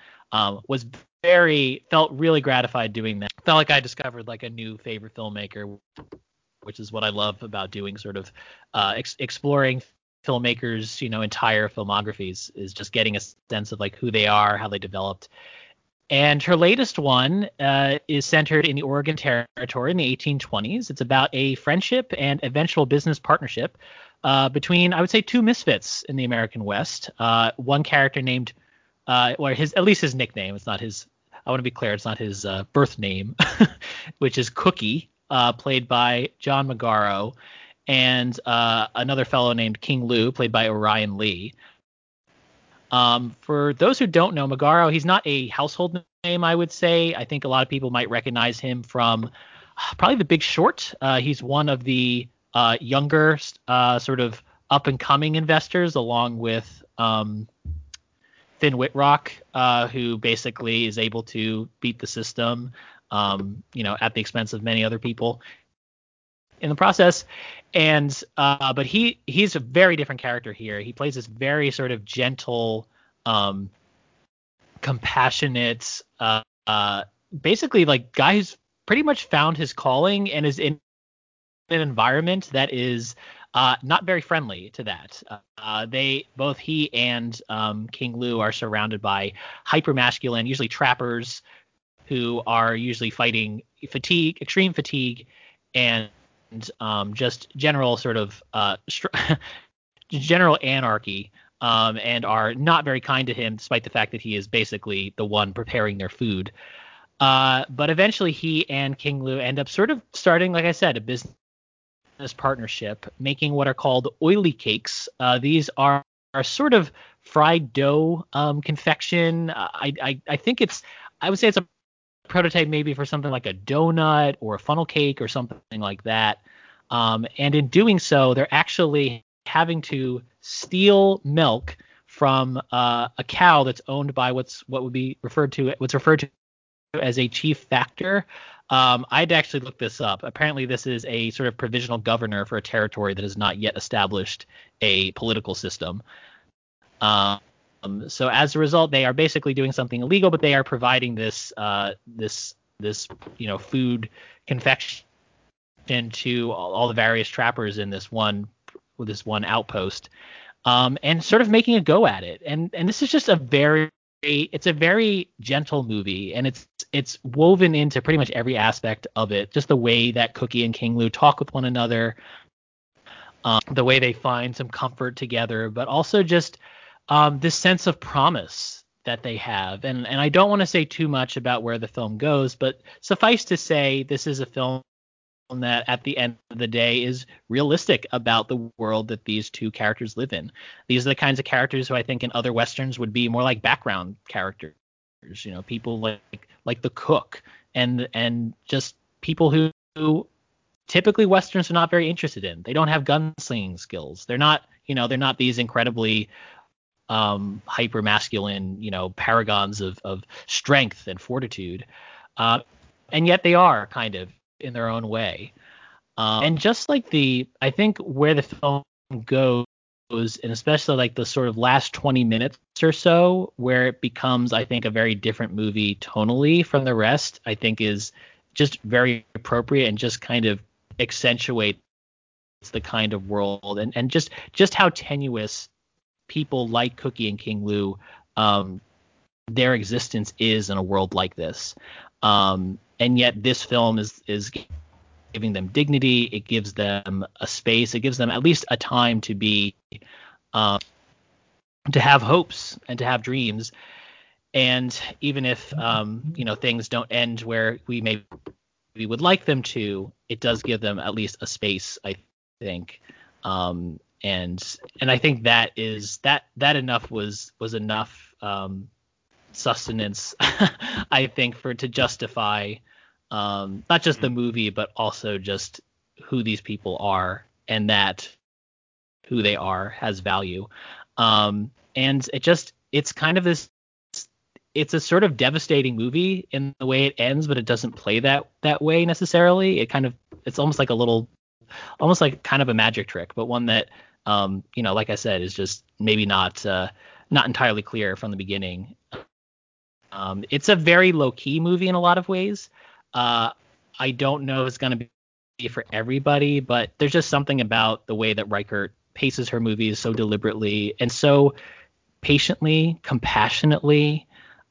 Felt really gratified doing that. Felt like I discovered like a new favorite filmmaker, which is what I love about doing sort of exploring filmmakers, entire filmographies, is just getting a sense of like who they are, how they developed. And her latest one is centered in the Oregon Territory in the 1820s. It's about a friendship and eventual business partnership between, I would say, two misfits in the American West. One character named, at least his nickname, it's not his, I want to be clear, it's not his birth name, which is Cookie, played by John Magaro, and another fellow named King Lou, played by Orion Lee. For those who don't know Magaro, he's not a household name, I would say. I think a lot of people might recognize him from probably The Big Short. He's one of the younger sort of up-and-coming investors, along with Finn Wittrock, who basically is able to beat the system, at the expense of many other people in the process. And but he's a very different character here. He plays this very sort of gentle, compassionate, basically like guy who's pretty much found his calling and is in an environment that is not very friendly to that. He and King Lou are surrounded by hyper-masculine, usually trappers, who are usually fighting extreme fatigue, and just general sort of general anarchy, and are not very kind to him, despite the fact that he is basically the one preparing their food. But eventually he and King Lou end up sort of starting, like I said, a business partnership, making what are called oily cakes. These are sort of fried dough confection. I think I would say it's a prototype maybe for something like a donut or a funnel cake or something like that. And in doing so, they're actually having to steal milk from a cow that's owned by what's referred to as a chief factor. I'd actually looked this up. Apparently, this is a sort of provisional governor for a territory that has not yet established a political system. So as a result, they are basically doing something illegal, but they are providing this food confection to all the various trappers in this one outpost, and sort of making a go at it. And this is just a very gentle movie, and it's woven into pretty much every aspect of it. Just the way that Cookie and King Lu talk with one another, the way they find some comfort together, but also just this sense of promise that they have. And I don't want to say too much about where the film goes, but suffice to say, this is a film that at the end of the day is realistic about the world that these two characters live in. These are the kinds of characters who I think in other Westerns would be more like background characters, people like the cook and just people who typically Westerns are not very interested in. They don't have gunslinging skills. They're not these incredibly hyper masculine, paragons of strength and fortitude. And yet they are kind of in their own way. And just like I think where the film goes, and especially like the sort of last 20 minutes or so, where it becomes, I think, a very different movie tonally from the rest, I think is just very appropriate and just kind of accentuates the kind of world and just how tenuous people like Cookie and King Lu, their existence is in a world like this. And yet this film is giving them dignity. It gives them a space. It gives them at least a time to be, to have hopes and to have dreams. And even if, things don't end where we would like them to, it does give them at least a space, I think. And I think that enough was enough, sustenance, I think, to justify not just the movie, but also just who these people are, and that who they are has value. And it's kind of this, it's a sort of devastating movie in the way it ends, but it doesn't play that way necessarily. It's almost like almost like kind of a magic trick, but one that, like I said, is just maybe not entirely clear from the beginning. It's a very low key movie in a lot of ways. I don't know if it's going to be for everybody, but there's just something about the way that Reichert paces her movies so deliberately and so patiently, compassionately,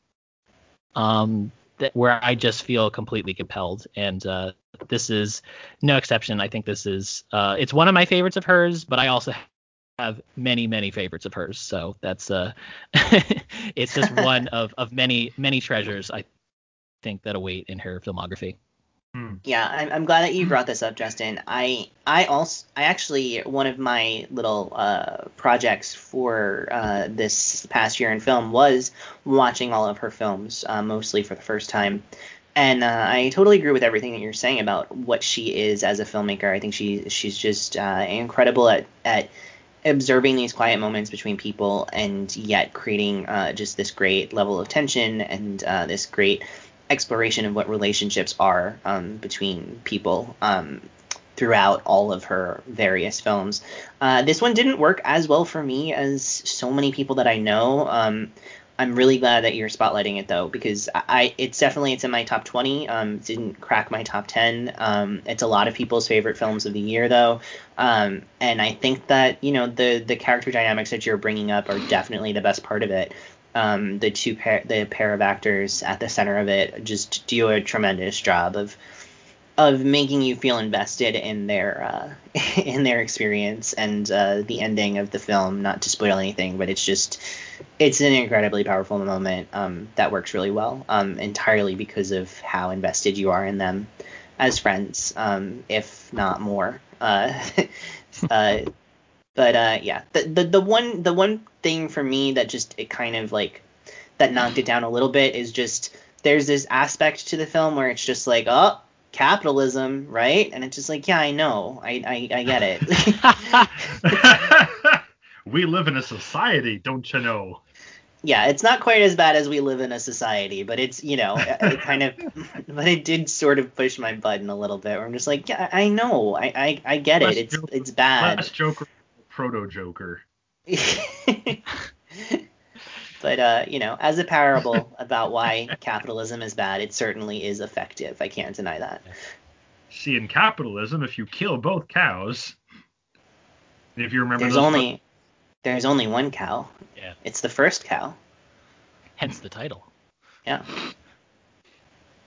that where I just feel completely compelled. And this is no exception. I think this is it's one of my favorites of hers, but I also have many, many favorites of hers. So that's it's just one of many, many treasures I think that await in her filmography. Yeah, I'm glad that you brought this up, Justin. I actually, one of my little projects for this past year in film was watching all of her films, mostly for the first time. And I totally agree with everything that you're saying about what she is as a filmmaker. I think she's just incredible at observing these quiet moments between people and yet creating just this great level of tension and this great exploration of what relationships are between people throughout all of her various films. This one didn't work as well for me as so many people that I know. I'm really glad that you're spotlighting it though, because it's in my top 20. Didn't crack my top 10. It's a lot of people's favorite films of the year though. And I think that, the character dynamics that you're bringing up are definitely the best part of it. The pair of actors at the center of it just do a tremendous job of making you feel invested in their experience, and the ending of the film, not to spoil anything, but it's an incredibly powerful moment that works really well, entirely because of how invested you are in them as friends, if not more. But yeah, the one thing for me that just it kind of like that knocked it down a little bit is just there's this aspect to the film where it's just like, oh, capitalism, right? And it's just like, yeah, I know, I get it. We live in a society, don't you know? Yeah, it's not quite as bad as We Live in a Society, but it's, it kind of, but it did sort of push my button a little bit where I'm just like, yeah, I know, I get it. It's bad. Less Joker, proto-Joker. But, as a parable about why capitalism is bad, it certainly is effective. I can't deny that. See, in capitalism, if you kill both cows, if you remember there's only one cow. Yeah. It's the first cow. Hence the title. Yeah.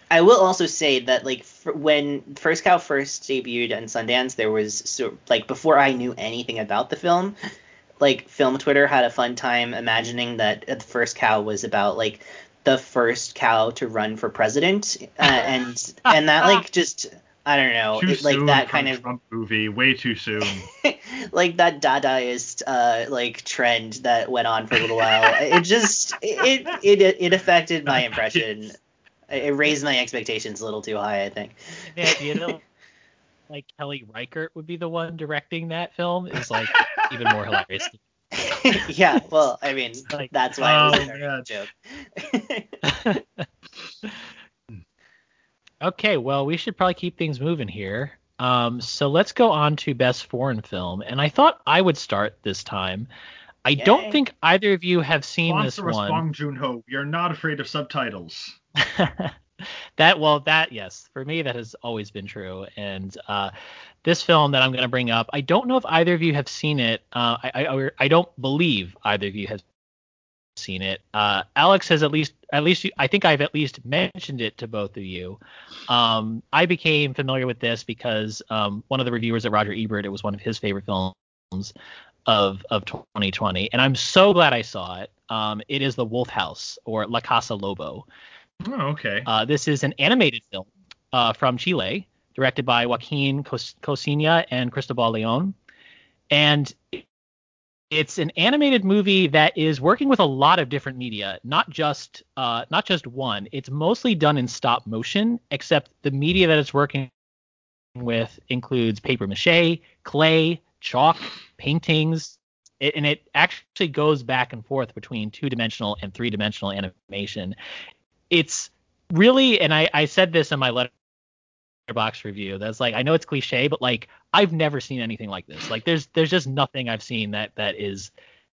I will also say that like when First Cow first debuted in Sundance, there was before I knew anything about the film, like film Twitter had a fun time imagining that the First Cow was about like the first cow to run for president, and that like just I don't know, too it, like soon that for kind a of Trump movie, way too soon. like that Dadaist like trend that went on for a little while. It just it affected my impression. It raised my expectations a little too high, I think. The idea that like Kelly Reichardt would be the one directing that film is like even more hilarious. Yeah, well, I mean, like, that's why it was a joke. Okay, well, we should probably keep things moving here. So let's go on to Best Foreign Film, and I thought I would start this time. I don't think either of you have seen this one. Sponsor us, Bong Joon-ho. We are not afraid of subtitles. Yes, for me that has always been true. And this film that I'm going to bring up, I don't know if either of you have seen it. I don't believe either of you have seen it. Alex has at least I think I've at least mentioned it to both of you. I became familiar with this because one of the reviewers at Roger Ebert, it was one of his favorite films of 2020, and I'm so glad I saw it. It is The Wolf House, or La Casa Lobo. Oh, okay. This is an animated film from Chile, directed by Joaquin Cosina and Cristobal Leon, and it's an animated movie that is working with a lot of different media, not just one. It's mostly done in stop motion, except the media that it's working with includes paper mache, clay, chalk, paintings, and it actually goes back and forth between 2-dimensional and 3-dimensional animation. It's really, and I said this in my Letterboxd review, that's like, I know it's cliche, but like I've never seen anything like this. Like there's just nothing I've seen that is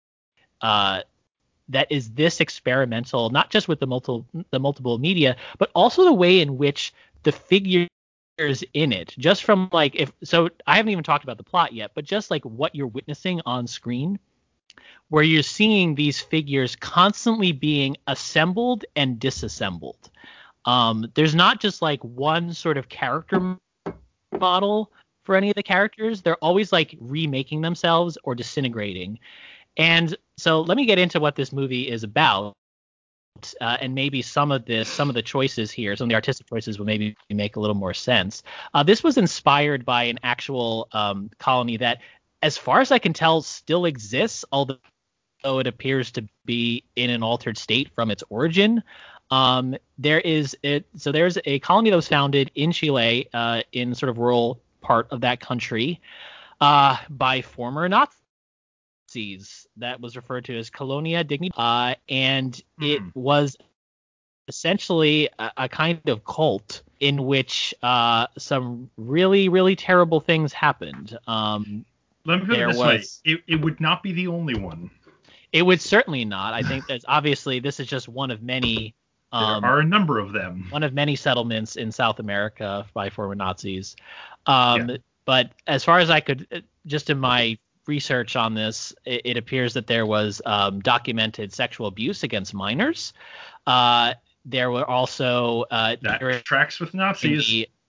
this experimental, not just with the multiple media, but also the way in which the figures in it, just from like, I haven't even talked about the plot yet, but just like what you're witnessing on screen, where you're seeing these figures constantly being assembled and disassembled. There's not just like one sort of character model for any of the characters. They're always like remaking themselves or disintegrating. And so let me get into what this movie is about. And maybe some of the choices here, some of the artistic choices will maybe make a little more sense. This was inspired by an actual colony that, as far as I can tell, still exists, although it appears to be in an altered state from its origin. There's a colony that was founded in Chile, in sort of rural part of that country, by former Nazis. That was referred to as Colonia Dignidad, and it was essentially a kind of cult in which some really, really terrible things happened. Let me put it this way: it would not be the only one. It would certainly not. I think that obviously this is just one of many. There are a number of them. One of many settlements in South America by former Nazis. But as far as I could, just in my research on this, it appears that there was documented sexual abuse against minors. There were also that tracks with Nazis.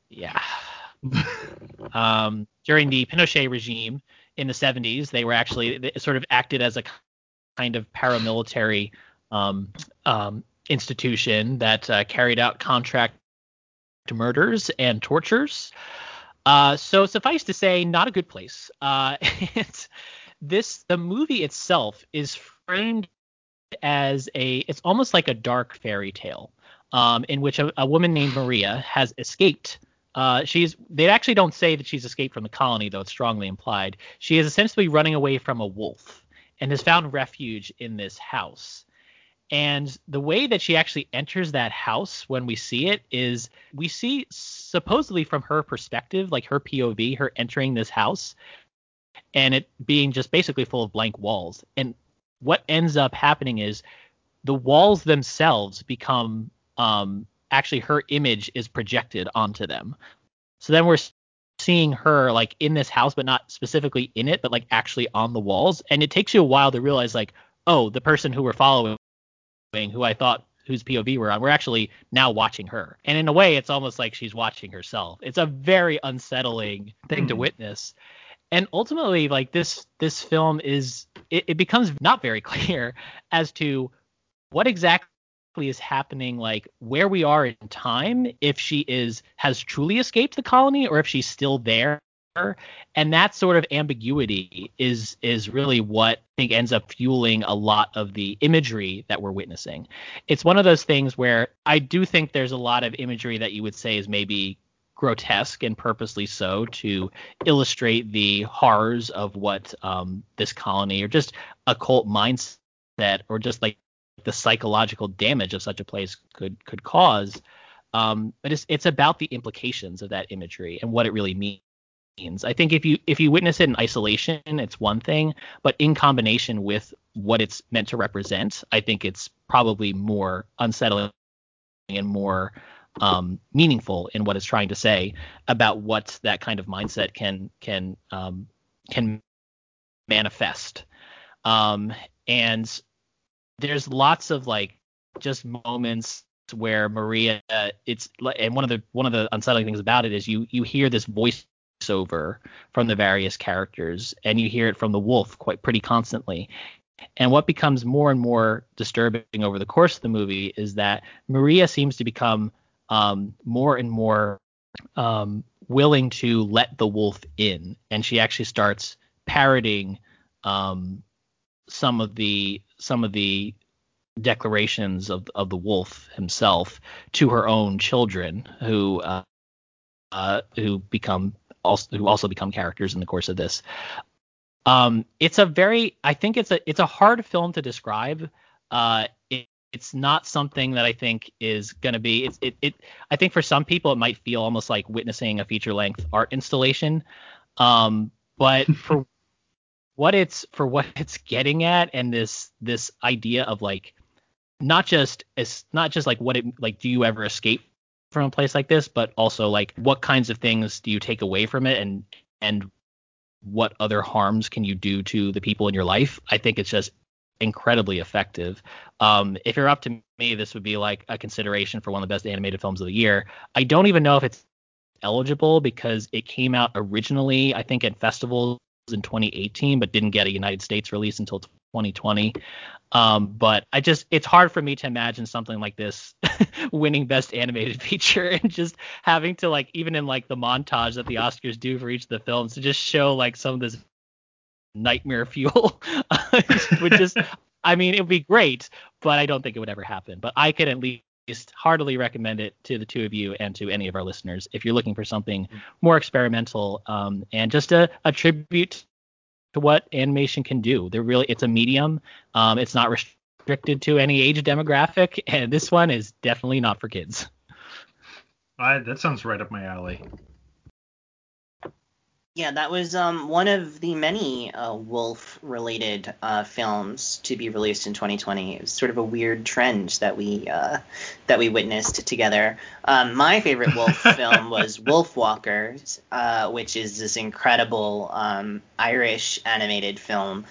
During the Pinochet regime in the 70s, they sort of acted as a kind of paramilitary institution that carried out contract murders and tortures. So suffice to say, not a good place. The movie itself is framed as it's almost like a dark fairy tale, in which a woman named Maria has escaped. They actually don't say that she's escaped from the colony, though it's strongly implied. She is essentially running away from a wolf and has found refuge in this house. And the way that she actually enters that house when we see it is we see supposedly from her perspective, like her POV, her entering this house and it being just basically full of blank walls. And what ends up happening is the walls themselves become actually her image is projected onto them. So then we're seeing her like in this house, but not specifically in it, but like actually on the walls. And it takes you a while to realize like, oh, the person who we're following, who I thought whose POV we're on, we're actually now watching her. And in a way, it's almost like she's watching herself. It's a very unsettling thing to witness. And ultimately, like this film it becomes not very clear as to what exactly is happening, like where we are in time, if she has truly escaped the colony or if she's still there. And that sort of ambiguity is really what I think ends up fueling a lot of the imagery that we're witnessing. It's one of those things where I do think there's a lot of imagery that you would say is maybe grotesque and purposely so to illustrate the horrors of what this colony or just a cult mindset or just like the psychological damage of such a place could cause. But it's about the implications of that imagery and what it really means. I think if you witness it in isolation, it's one thing, but in combination with what it's meant to represent, I think it's probably more unsettling and more meaningful in what it's trying to say about what that kind of mindset can manifest. And there's lots of like just moments where Maria, and one of the unsettling things about it is you hear this voice over from the various characters, and you hear it from the wolf pretty constantly. And what becomes more and more disturbing over the course of the movie is that Maria seems to become more and more willing to let the wolf in, and she actually starts parroting some of the declarations of the wolf himself to her own children, who also become characters in the course of this. It's a hard film to describe. It's not something that I think is going to be. I think for some people it might feel almost like witnessing a feature-length art installation. But for what it's getting at, and this idea of like not just like what it like, do you ever escape from a place like this, but also like what kinds of things do you take away from it, and what other harms can you do to the people in your life? I think it's just incredibly effective. If you're up to me, this would be like a consideration for one of the best animated films of the year. I don't even know if it's eligible because it came out originally, I think, at festivals in 2018, but didn't get a United States release until 2020. But it's hard for me to imagine something like this winning Best Animated Feature and just having to, like, even in like the montage that the Oscars do for each of the films, to just show like some of this nightmare fuel would just, I mean, it would be great, but I don't think it would ever happen. But I could at least heartily recommend it to the two of you and to any of our listeners if you're looking for something more experimental, and just a tribute to what animation can do. It's a medium. It's not restricted to any age demographic, and this one is definitely not for kids. That sounds right up my alley. Yeah, that was one of the many wolf-related films to be released in 2020. It was sort of a weird trend that we witnessed together. My favorite wolf film was Wolfwalkers, which is this incredible Irish animated film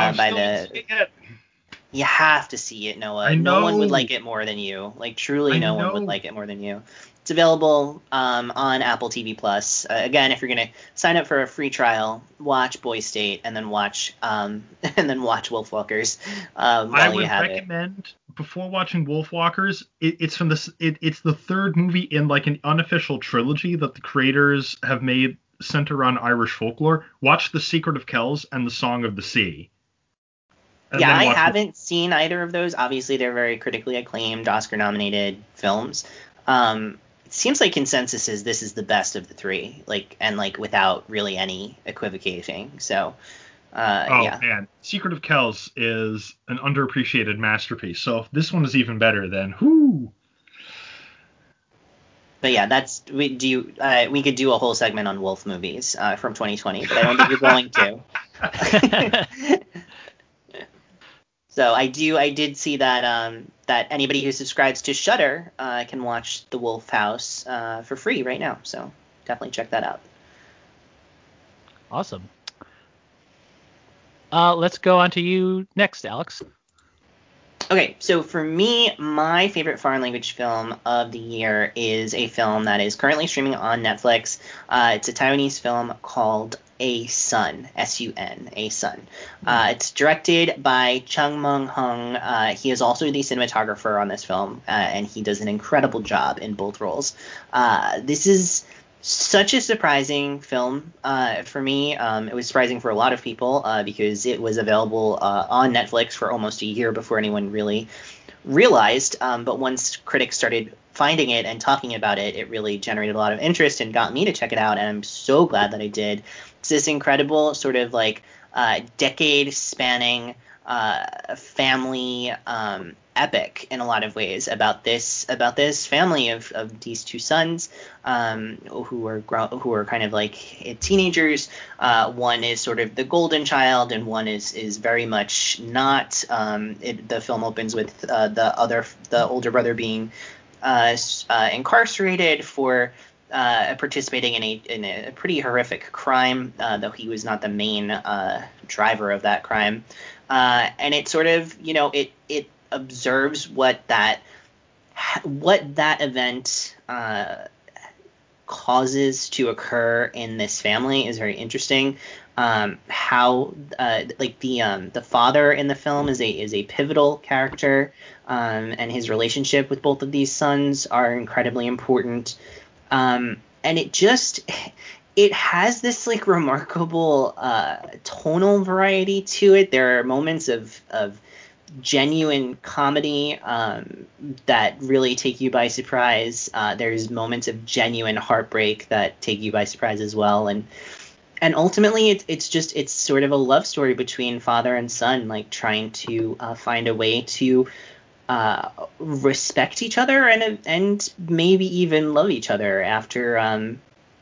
You have to see it, Noah. No one would like it more than you. Like, truly, no one would like it more than you. It's available on Apple TV Plus. Again, if you're gonna sign up for a free trial, watch Boy State and then watch Wolfwalkers while you have it. I would recommend, before watching Wolfwalkers, it's the third movie in like an unofficial trilogy that the creators have made center on Irish folklore. Watch The Secret of Kells and The Song of the Sea. Yeah, I haven't seen either of those. Obviously, they're very critically acclaimed, Oscar-nominated films. It seems like consensus is this is the best of the three, without really any equivocating. So, yeah. Man, Secret of Kells is an underappreciated masterpiece. So if this one is even better, then whoo. But yeah, we could do a whole segment on wolf movies from 2020, but I don't think you're going to. So I did see that that anybody who subscribes to Shudder can watch The Wolf House for free right now. So definitely check that out. Awesome. Let's go on to you next, Alex. Okay, so for me, my favorite foreign language film of the year is a film that is currently streaming on Netflix. It's a Taiwanese film called A Sun, S-U-N, A Sun. It's directed by Chung Mung Hung. He is also the cinematographer on this film, and he does an incredible job in both roles. This is such a surprising film for me. It was surprising for a lot of people because it was available on Netflix for almost a year before anyone really realized. But once critics started finding it and talking about it, it really generated a lot of interest and got me to check it out. And I'm so glad that I did. It's this incredible sort of like decade spanning family epic in a lot of ways about this family of these two sons who are kind of like teenagers. One is sort of the golden child, and one is very much not. The film opens with the older brother being incarcerated for participating in a pretty horrific crime, though he was not the main driver of that crime. And it sort of, it observes what that event causes to occur in this family is very interesting. How the father in the film is a pivotal character, and his relationship with both of these sons are incredibly important. And it has this like remarkable tonal variety to it. There are moments of genuine comedy that really take you by surprise. There's moments of genuine heartbreak that take you by surprise as well. And ultimately it's sort of a love story between father and son, like trying to find a way to respect each other and maybe even love each other after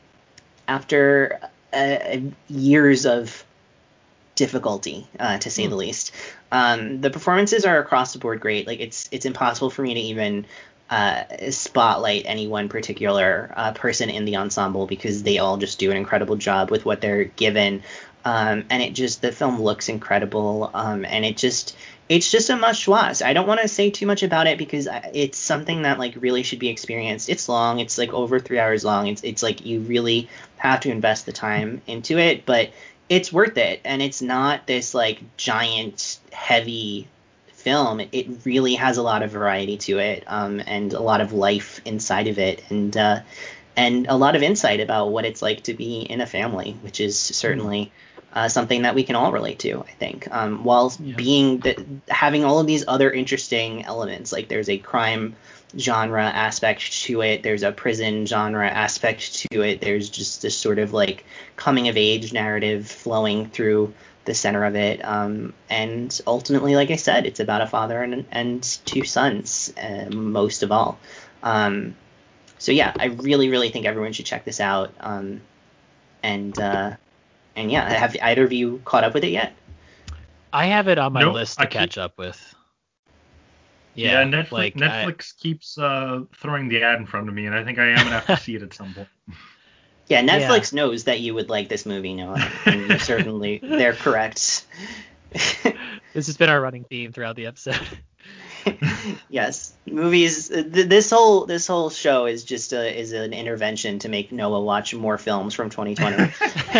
years of difficulty, to say the least. The performances are across the board great. Like it's impossible for me to even spotlight any one particular person in the ensemble because they all just do an incredible job with what they're given. And the film looks incredible. And it's just a must-watch. I don't want to say too much about it because it's something that like really should be experienced. It's long. It's like over 3 hours long. It's like you really have to invest the time into it, but it's worth it. And it's not this like giant heavy film. It really has a lot of variety to it, and a lot of life inside of it, and a lot of insight about what it's like to be in a family, which is certainly something that we can all relate to, I think, while having all of these other interesting elements. Like there's a crime genre aspect to it, there's a prison genre aspect to it, there's just this sort of like coming of age narrative flowing through the center of it, and ultimately, like I said, it's about a father and two sons, most of all. So yeah, I really, really think everyone should check this out. And yeah, have either of you caught up with it yet? I have it on my list to catch up with. Yeah, Netflix keeps throwing the ad in front of me, and I think I am gonna have to see it at some point. Yeah, Netflix knows that you would like this movie, Noah, and they're correct. This has been our running theme throughout the episode. Yes, movies. This whole show is just is an intervention to make Noah watch more films from 2020.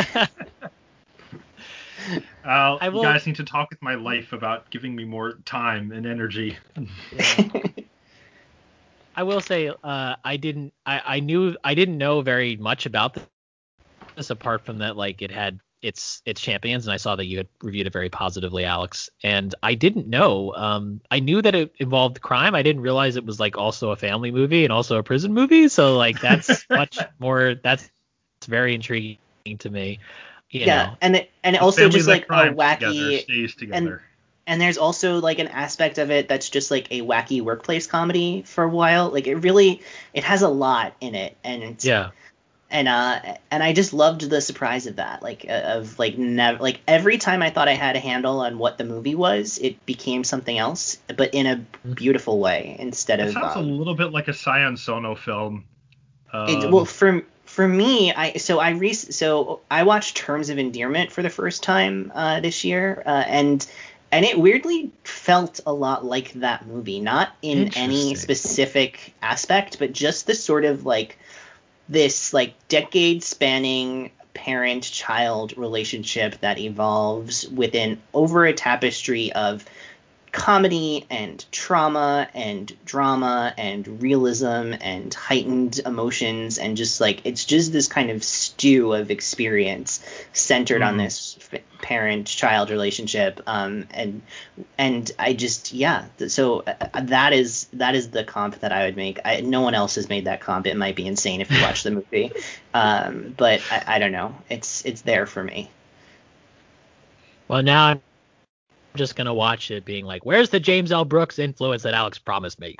You guys need to talk with my life about giving me more time and energy. Yeah. I will say, I didn't know very much about this apart from that, like it had its champions, and I saw that you had reviewed it very positively, Alex. And I didn't know. I knew that it involved crime. I didn't realize it was like also a family movie and also a prison movie. So like that's much more. It's very intriguing to me. You know. And it also just like a wacky stays together. And there's also like an aspect of it that's just like a wacky workplace comedy for a while. Like it has a lot in it, and it's And I just loved the surprise of that, every time I thought I had a handle on what the movie was, it became something else, but in a beautiful way instead of. It sounds a little bit like a Sion Sono film. For me, I watched Terms of Endearment for the first time this year, and And it weirdly felt a lot like that movie, not in any specific aspect, but just the sort of like this like decade spanning parent-child relationship that evolves within over a tapestry of comedy and trauma and drama and realism and heightened emotions, and just like it's just this kind of stew of experience centered on this parent-child relationship, and I just so that is the comp that I would make. No one else has made that comp. It might be insane if you watch the movie, but I don't know, it's there for me. Well, now I'm just gonna watch it being like, where's the James L. Brooks influence that Alex promised me?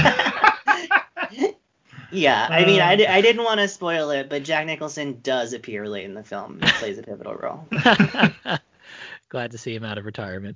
Yeah, I mean, I didn't want to spoil it, but Jack Nicholson does appear late in the film and plays a pivotal role. Glad to see him out of retirement.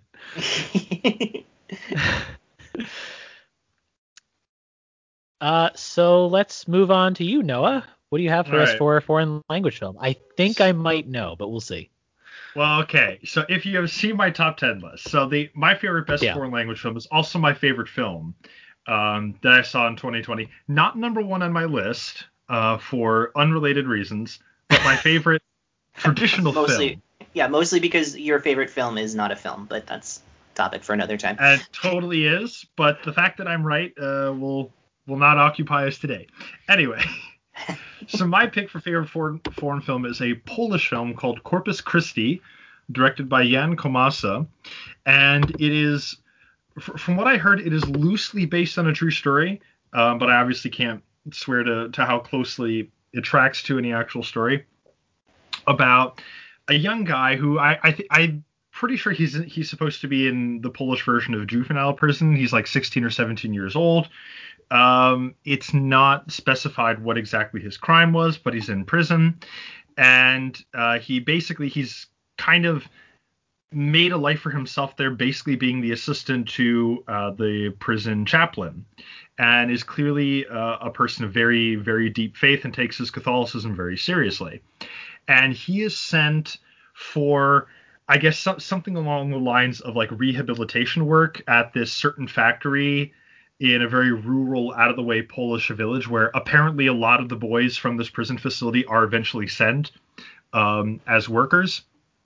So let's move on to you, Noah. What do you have for us for a foreign language film? I think I might know, but we'll see. Well, okay. So if you have seen my top 10 list, so my favorite best foreign language film is also my favorite film that I saw in 2020. Not number one on my list for unrelated reasons, but my favorite traditional film. Yeah, mostly because your favorite film is not a film, but that's a topic for another time. It totally is, but the fact that I'm right will not occupy us today. Anyway. So my pick for favorite foreign film is a Polish film called Corpus Christi, directed by Jan Komasa, and it is, from what I heard, it is loosely based on a true story, but I obviously can't swear to how closely it tracks to any actual story, about a young guy who I'm pretty sure he's supposed to be in the Polish version of juvenile prison. He's like 16 or 17 years old. It's not specified what exactly his crime was, but he's in prison, and he's kind of made a life for himself there, basically being the assistant to the prison chaplain, and is clearly a person of very, very deep faith and takes his Catholicism very seriously. And he is sent for, I guess, something along the lines of like rehabilitation work at this certain factory in a very rural, out-of-the-way Polish village where apparently a lot of the boys from this prison facility are eventually sent as workers.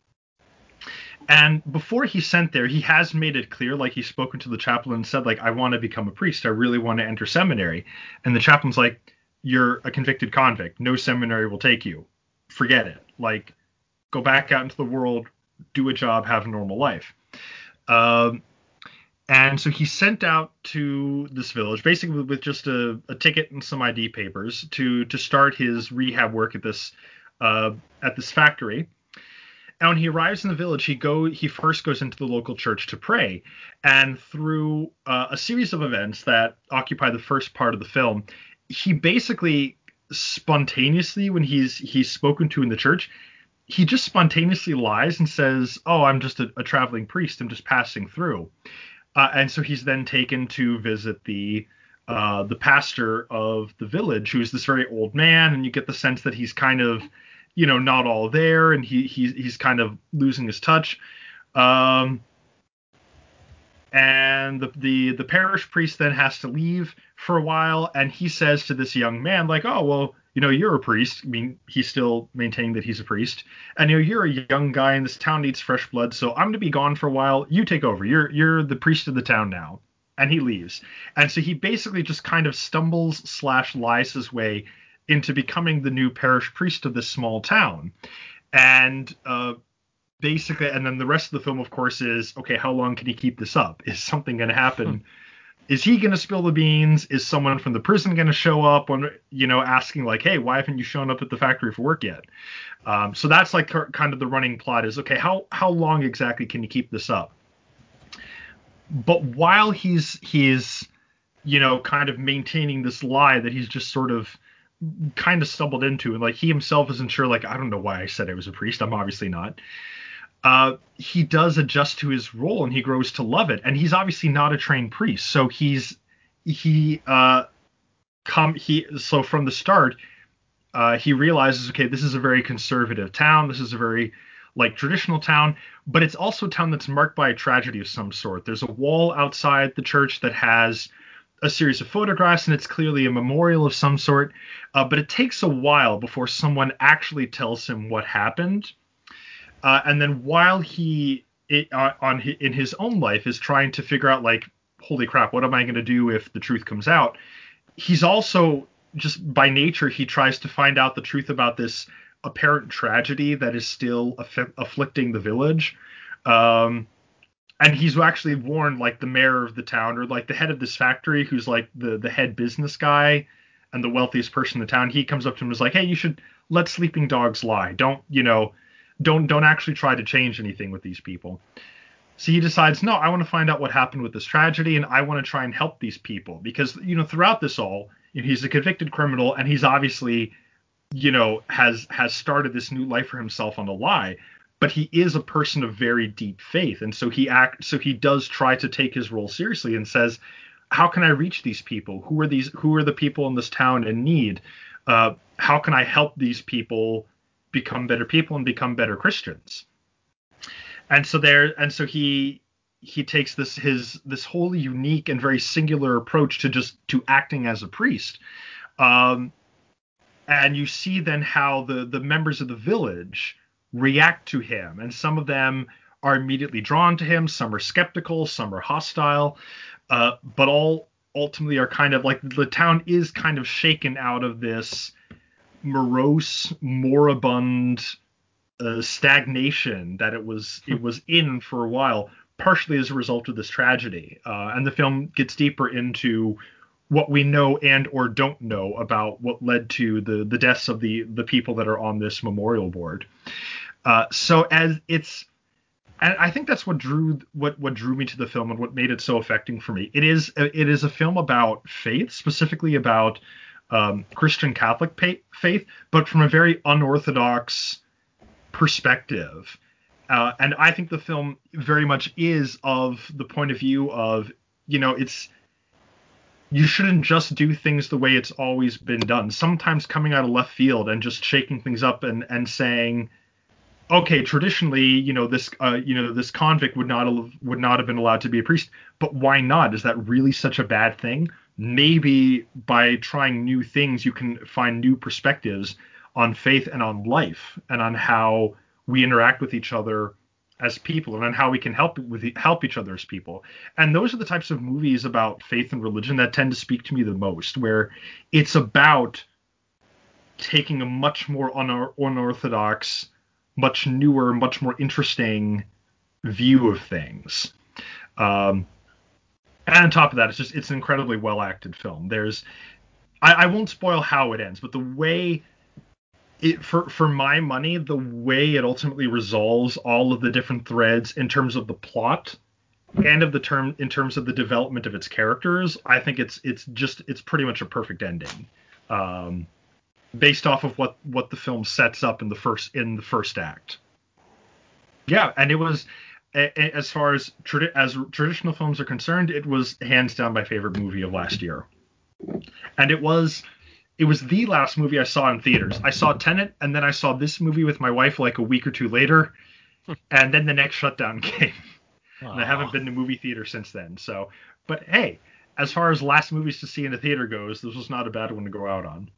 And before he's sent there, he has made it clear, like he's spoken to the chaplain and said, like, I want to become a priest. I really want to enter seminary. And the chaplain's like, you're a convicted convict. No seminary will take you. Forget it. Like, go back out into the world, do a job, have a normal life. And so he's sent out to this village, basically with just a ticket and some ID papers, to start his rehab work at this factory. And when he arrives in the village, he first goes into the local church to pray. And through a series of events that occupy the first part of the film, he basically spontaneously, when he's spoken to in the church, he just spontaneously lies and says, "Oh, I'm just a traveling priest. I'm just passing through." And so he's then taken to visit the pastor of the village, who's this very old man, and you get the sense that he's kind of, not all there, and he's kind of losing his touch. And the parish priest then has to leave for a while, and he says to this young man, like, "Oh, well, you're a priest." I mean, he's still maintaining that he's a priest. And, you're a young guy, and this town needs fresh blood, so I'm going to be gone for a while. You take over. You're the priest of the town now. And he leaves. And so he basically just kind of stumbles / lies his way into becoming the new parish priest of this small town. And basically, and then the rest of the film, of course, is, okay, how long can he keep this up? Is something going to happen? Is he going to spill the beans? Is someone from the prison going to show up on, asking like, "Hey, why haven't you shown up at the factory for work yet?" So that's like kind of the running plot is, okay, how long exactly can you keep this up? But while he's kind of maintaining this lie that he's just sort of kind of stumbled into, and like he himself isn't sure, like, I don't know why I said I was a priest. I'm obviously not. He does adjust to his role, and he grows to love it. And he's obviously not a trained priest, so so from the start, he realizes, okay, this is a very conservative town. This is a very like traditional town, but it's also a town that's marked by a tragedy of some sort. There's a wall outside the church that has a series of photographs, and it's clearly a memorial of some sort. But it takes a while before someone actually tells him what happened. And then while he in his own life is trying to figure out, like, holy crap, what am I going to do if the truth comes out? He's also, just by nature, he tries to find out the truth about this apparent tragedy that is still afflicting the village. And he's actually warned, like, the mayor of the town, or like the head of this factory, who's like the head business guy and the wealthiest person in the town. He comes up to him and is like, hey, you should let sleeping dogs lie. Don't actually try to change anything with these people. So he decides, no, I want to find out what happened with this tragedy, and I want to try and help these people, because, throughout this all, he's a convicted criminal, and he's obviously, has started this new life for himself on a lie, but he is a person of very deep faith. And so he does try to take his role seriously and says, how can I reach these people? Who are the people in this town in need? How can I help these people become better people and become better Christians? And so he takes this wholly unique and very singular approach to acting as a priest. And you see then how the members of the village react to him, and some of them are immediately drawn to him, some are skeptical, some are hostile, but all ultimately are kind of like, the town is kind of shaken out of this morose, moribund stagnation that it was in for a while, partially as a result of this tragedy. And the film gets deeper into what we know and or don't know about what led to the deaths of the people that are on this memorial board. And I think that's what drew me to the film and what made it so affecting for me. It is a film about faith, specifically about Christian Catholic faith, but from a very unorthodox perspective. And I think the film very much is of the point of view of, you shouldn't just do things the way it's always been done. Sometimes coming out of left field and just shaking things up and saying, okay, traditionally, this convict would not have been allowed to be a priest, but why not? Is that really such a bad thing? Maybe by trying new things, you can find new perspectives on faith and on life and on how we interact with each other as people, and on how we can help each other as people. And those are the types of movies about faith and religion that tend to speak to me the most, where it's about taking a much more unorthodox, much newer, much more interesting view of things. And on top of that, it's an incredibly well acted film. I won't spoil how it ends, but the way for my money, the way it ultimately resolves all of the different threads in terms of the plot and in terms of the development of its characters, I think it's pretty much a perfect ending, based off of what the film sets up in the first act. Yeah, and it was, as far as traditional films are concerned, it was hands down my favorite movie of last year, and it was the last movie I saw in theaters. I saw Tenet, and then I saw this movie with my wife like a week or two later, and then the next shutdown came. And I haven't been to movie theater since then. So, but hey, as far as last movies to see in the theater goes, this was not a bad one to go out on.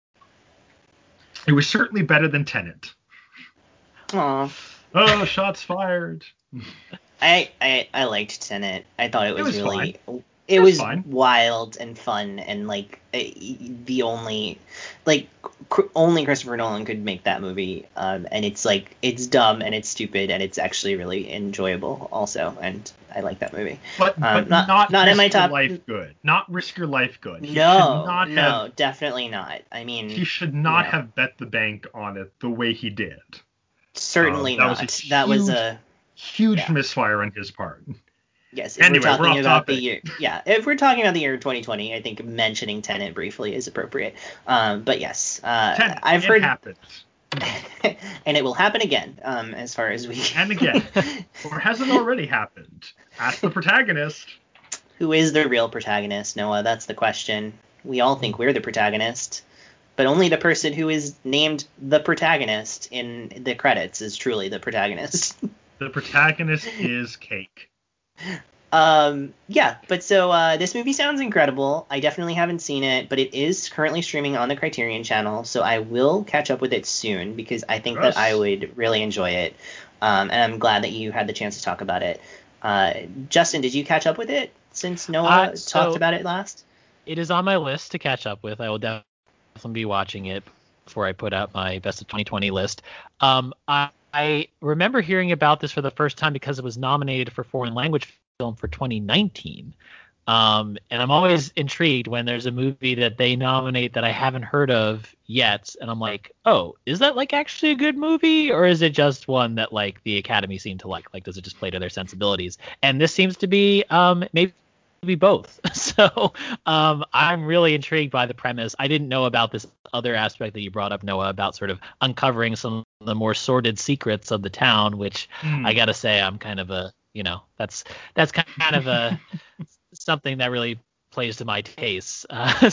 It was certainly better than Tenet. Aww. Oh, shots fired. I liked Tenet. I thought it was really fine. It was fine. Wild and fun, and like the only Christopher Nolan could make that movie. And it's dumb and it's stupid and it's actually really enjoyable also, and I like that movie. But not in my top. Life good. Not risk your life good. No, definitely not. I mean, he should not have bet the bank on it the way he did. Certainly not. That was a huge misfire on his part. Yes, if we're talking about the year, if we're talking about the year 2020, I think mentioning Tenet briefly is appropriate. But yes, I've heard. It happens. And it will happen again, as far as we. And again, or has it already happened? Ask the protagonist. Who is the real protagonist, Noah? That's the question. We all think we're the protagonist. but only the person who is named the protagonist in the credits is truly the protagonist. The protagonist is Cake. Yeah, but so this movie sounds incredible. I definitely haven't seen it, but it is currently streaming on the Criterion Channel, so I will catch up with it soon because I think that I would really enjoy it. And I'm glad that you had the chance to talk about it. Justin, did you catch up with it since Noah talked about it last? It is on my list to catch up with. I will definitely be watching it before I put out my best of 2020 list. I remember hearing about this for the first time because it was nominated for foreign language film for 2019. And I'm always intrigued when there's a movie that they nominate that I haven't heard of yet. And I'm like, oh, is that like actually a good movie? Or is it just one that like the Academy seemed to like? Like, does it just play to their sensibilities? And this seems to be maybe both. So I'm really intrigued by the premise. I didn't know about this other aspect that you brought up, Noah, about sort of uncovering some of the more sordid secrets of the town, which I got to say I'm kind of a, that's kind of a something that really plays to my tastes. I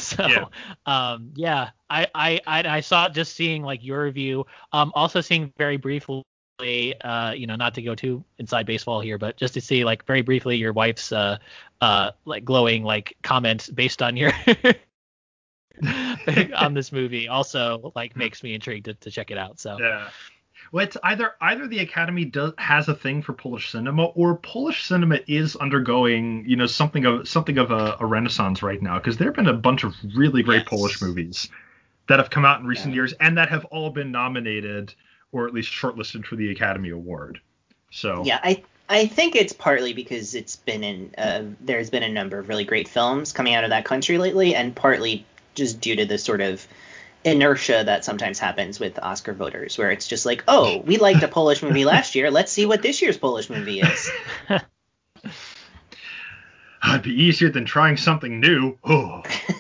saw it just seeing like your review, also seeing very briefly, not to go too inside baseball here, but just to see like very briefly your wife's like glowing like comment based on your on this movie also like makes me intrigued to check it out. So yeah. Well, it's either the Academy has a thing for Polish cinema, or Polish cinema is undergoing, something of a renaissance right now, because there have been a bunch of really great Polish movies that have come out in recent years and that have all been nominated or at least shortlisted for the Academy Award. So yeah, I think it's partly because it's been there's been a number of really great films coming out of that country lately, and partly just due to the sort of inertia that sometimes happens with Oscar voters, where it's just like, oh, we liked a Polish movie last year, let's see what this year's Polish movie is. It'd be easier than trying something new. Oh.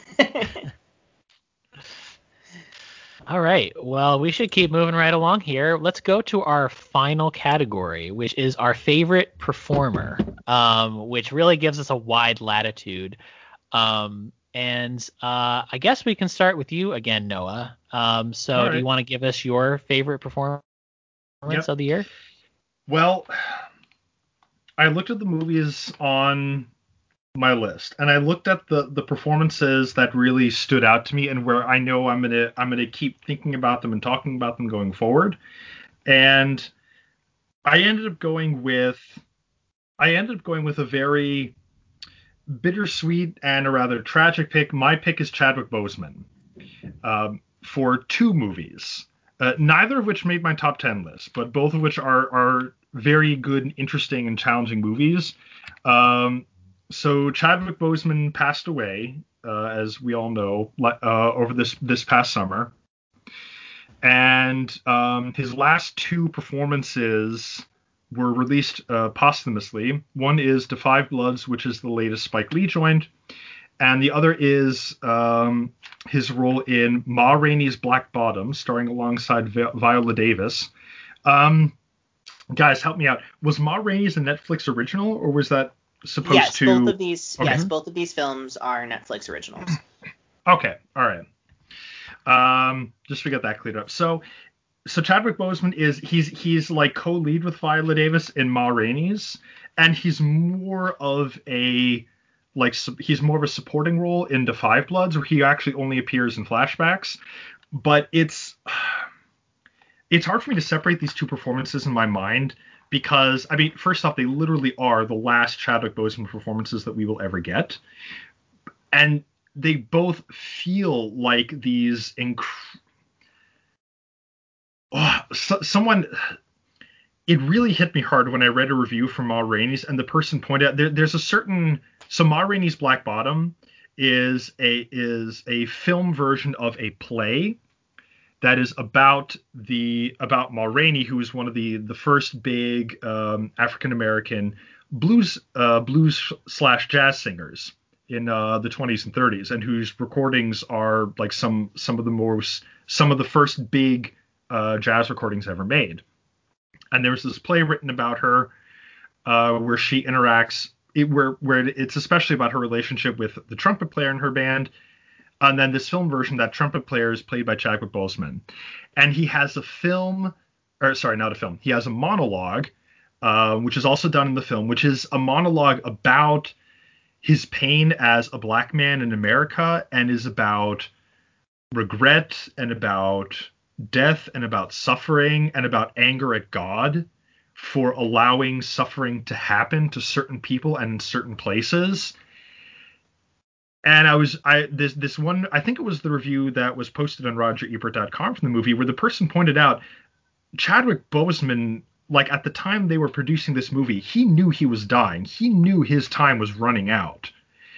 All right. Well, we should keep moving right along here. Let's go to our final category, which is our favorite performer, which really gives us a wide latitude. And I guess we can start with you again, Noah. So right. Do you want to give us your favorite performance of the year? Well, I looked at the movies on my list, and I looked at the performances that really stood out to me and where I know I'm gonna keep thinking about them and talking about them going forward. And I ended up going with a very bittersweet and a rather tragic pick. My pick is Chadwick Boseman for two movies, neither of which made my top 10 list, but both of which are very good, interesting, and challenging movies. So Chadwick Boseman passed away, as we all know, over this past summer. And his last two performances were released posthumously. One is Da 5 Bloods, which is the latest Spike Lee joint, and the other is his role in Ma Rainey's Black Bottom, starring alongside Viola Davis. Guys, help me out. Was Ma Rainey's a Netflix original, or was that supposed to? Both of these. Okay. Yes, both of these films are Netflix originals. Okay, all right. Just to get that cleared up. So Chadwick Boseman he's like co-lead with Viola Davis in Ma Rainey's, and he's more of a supporting role in Da 5 Bloods, where he actually only appears in flashbacks. But it's hard for me to separate these two performances in my mind, because I mean, first off, they literally are the last Chadwick Boseman performances that we will ever get, and they both feel like these it really hit me hard when I read a review from Ma Rainey's, and the person pointed out there's a certain. So Ma Rainey's Black Bottom is a film version of a play that is about Ma Rainey, who is one of the first big African American blues / jazz singers in the 20s and 30s, and whose recordings are like some of the first big jazz recordings ever made. And there's this play written about her where she interacts, where it's especially about her relationship with the trumpet player in her band, And then this film version, that trumpet player is played by Chadwick Boseman. And he has he has a monologue, which is also done in the film, which is a monologue about his pain as a black man in America, and is about regret and about death and about suffering and about anger at God for allowing suffering to happen to certain people and in certain places. And this one, I think it was the review that was posted on RogerEbert.com from the movie, where the person pointed out Chadwick Boseman, like at the time they were producing this movie, he knew he was dying. He knew his time was running out.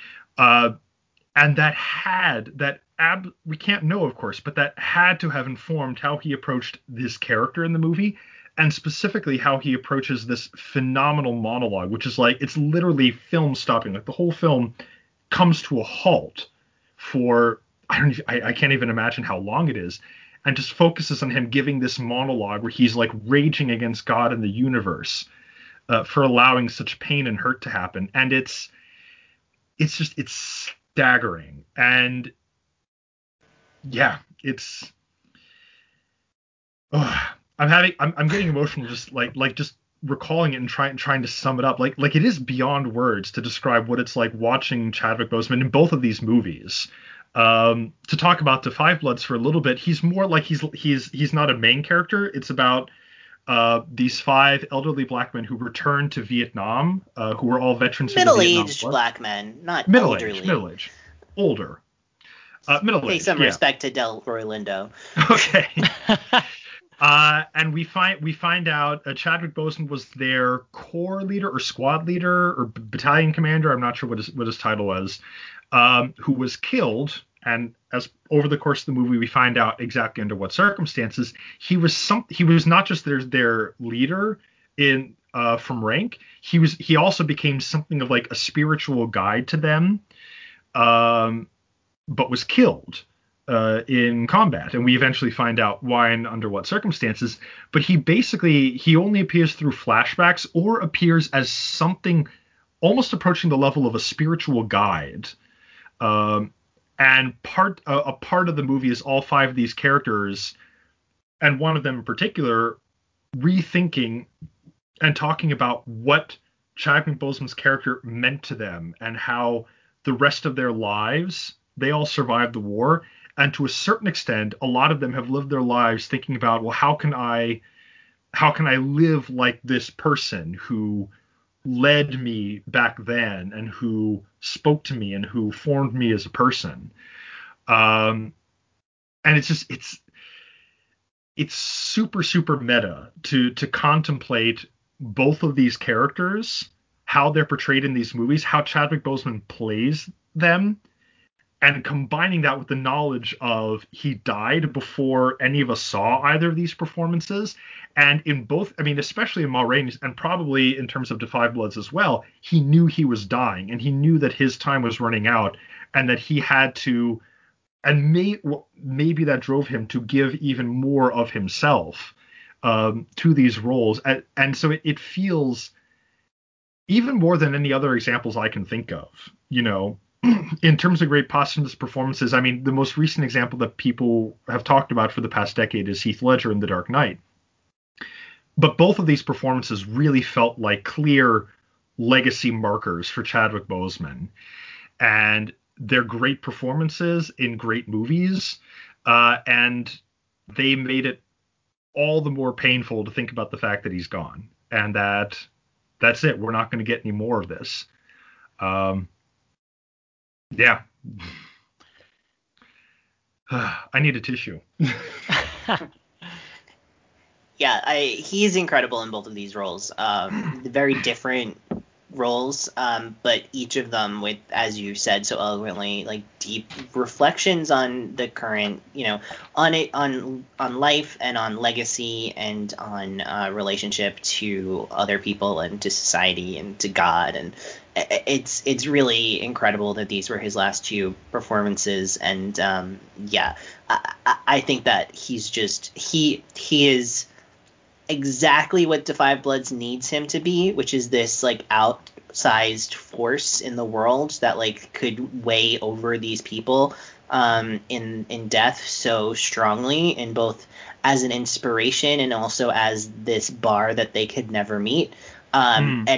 And we can't know, of course, but that had to have informed how he approached this character in the movie, and specifically how he approaches this phenomenal monologue, which is like, it's literally film stopping. Like the whole film comes to a halt for, I can't even imagine how long it is, and just focuses on him giving this monologue where he's like raging against God and the universe for allowing such pain and hurt to happen. And it's staggering. And yeah, I'm getting emotional just just recalling it and trying to sum it up. Like it is beyond words to describe what it's like watching Chadwick Boseman in both of these movies. To talk about Da 5 Bloods for a little bit, he's more like he's not a main character. It's about these 5 elderly black men who returned to Vietnam, who were all veterans. Middle-aged black men, not elderly. Middle-aged, older. Middle-aged. Pay some respect to Delroy Lindo. Okay. And we find out Chadwick Boseman was their corps leader or squad leader or battalion commander. I'm not sure what his title was, who was killed. And as over the course of the movie, we find out exactly under what circumstances. He was not just their leader from rank. He also became something of like a spiritual guide to them, but was killed in combat, and we eventually find out why and under what circumstances. But he only appears through flashbacks or appears as something almost approaching the level of a spiritual guide. And a part of the movie is all 5 of these characters, and one of them in particular, rethinking and talking about what Chadwick Boseman's character meant to them and how the rest of their lives, they all survived the war. And to a certain extent, a lot of them have lived their lives thinking about, well, how can I live like this person who led me back then and who spoke to me and who formed me as a person. And it's super, super meta to contemplate both of these characters, how they're portrayed in these movies, how Chadwick Boseman plays them, and combining that with the knowledge of he died before any of us saw either of these performances. And in both, I mean, especially in Ma Rainey's, and probably in terms of Da 5 Bloods as well, he knew he was dying, and he knew that his time was running out, and that he had to, and maybe that drove him to give even more of himself to these roles. And so it feels, even more than any other examples I can think of, in terms of great posthumous performances. I mean, the most recent example that people have talked about for the past decade is Heath Ledger in The Dark Knight. But both of these performances really felt like clear legacy markers for Chadwick Boseman. And they're great performances in great movies. And they made it all the more painful to think about the fact that he's gone. And that's it. We're not going to get any more of this. Yeah. I need a tissue. Yeah, he's incredible in both of these roles. Very different roles, but each of them with, as you said so eloquently, like deep reflections on the current, on life and on legacy and on relationship to other people and to society and to God. And it's really incredible that these were his last 2 performances. And I think that he's just he is exactly what Da 5 Bloods needs him to be, which is this like outsized force in the world that like could weigh over these people in death so strongly, in both as an inspiration and also as this bar that they could never meet. And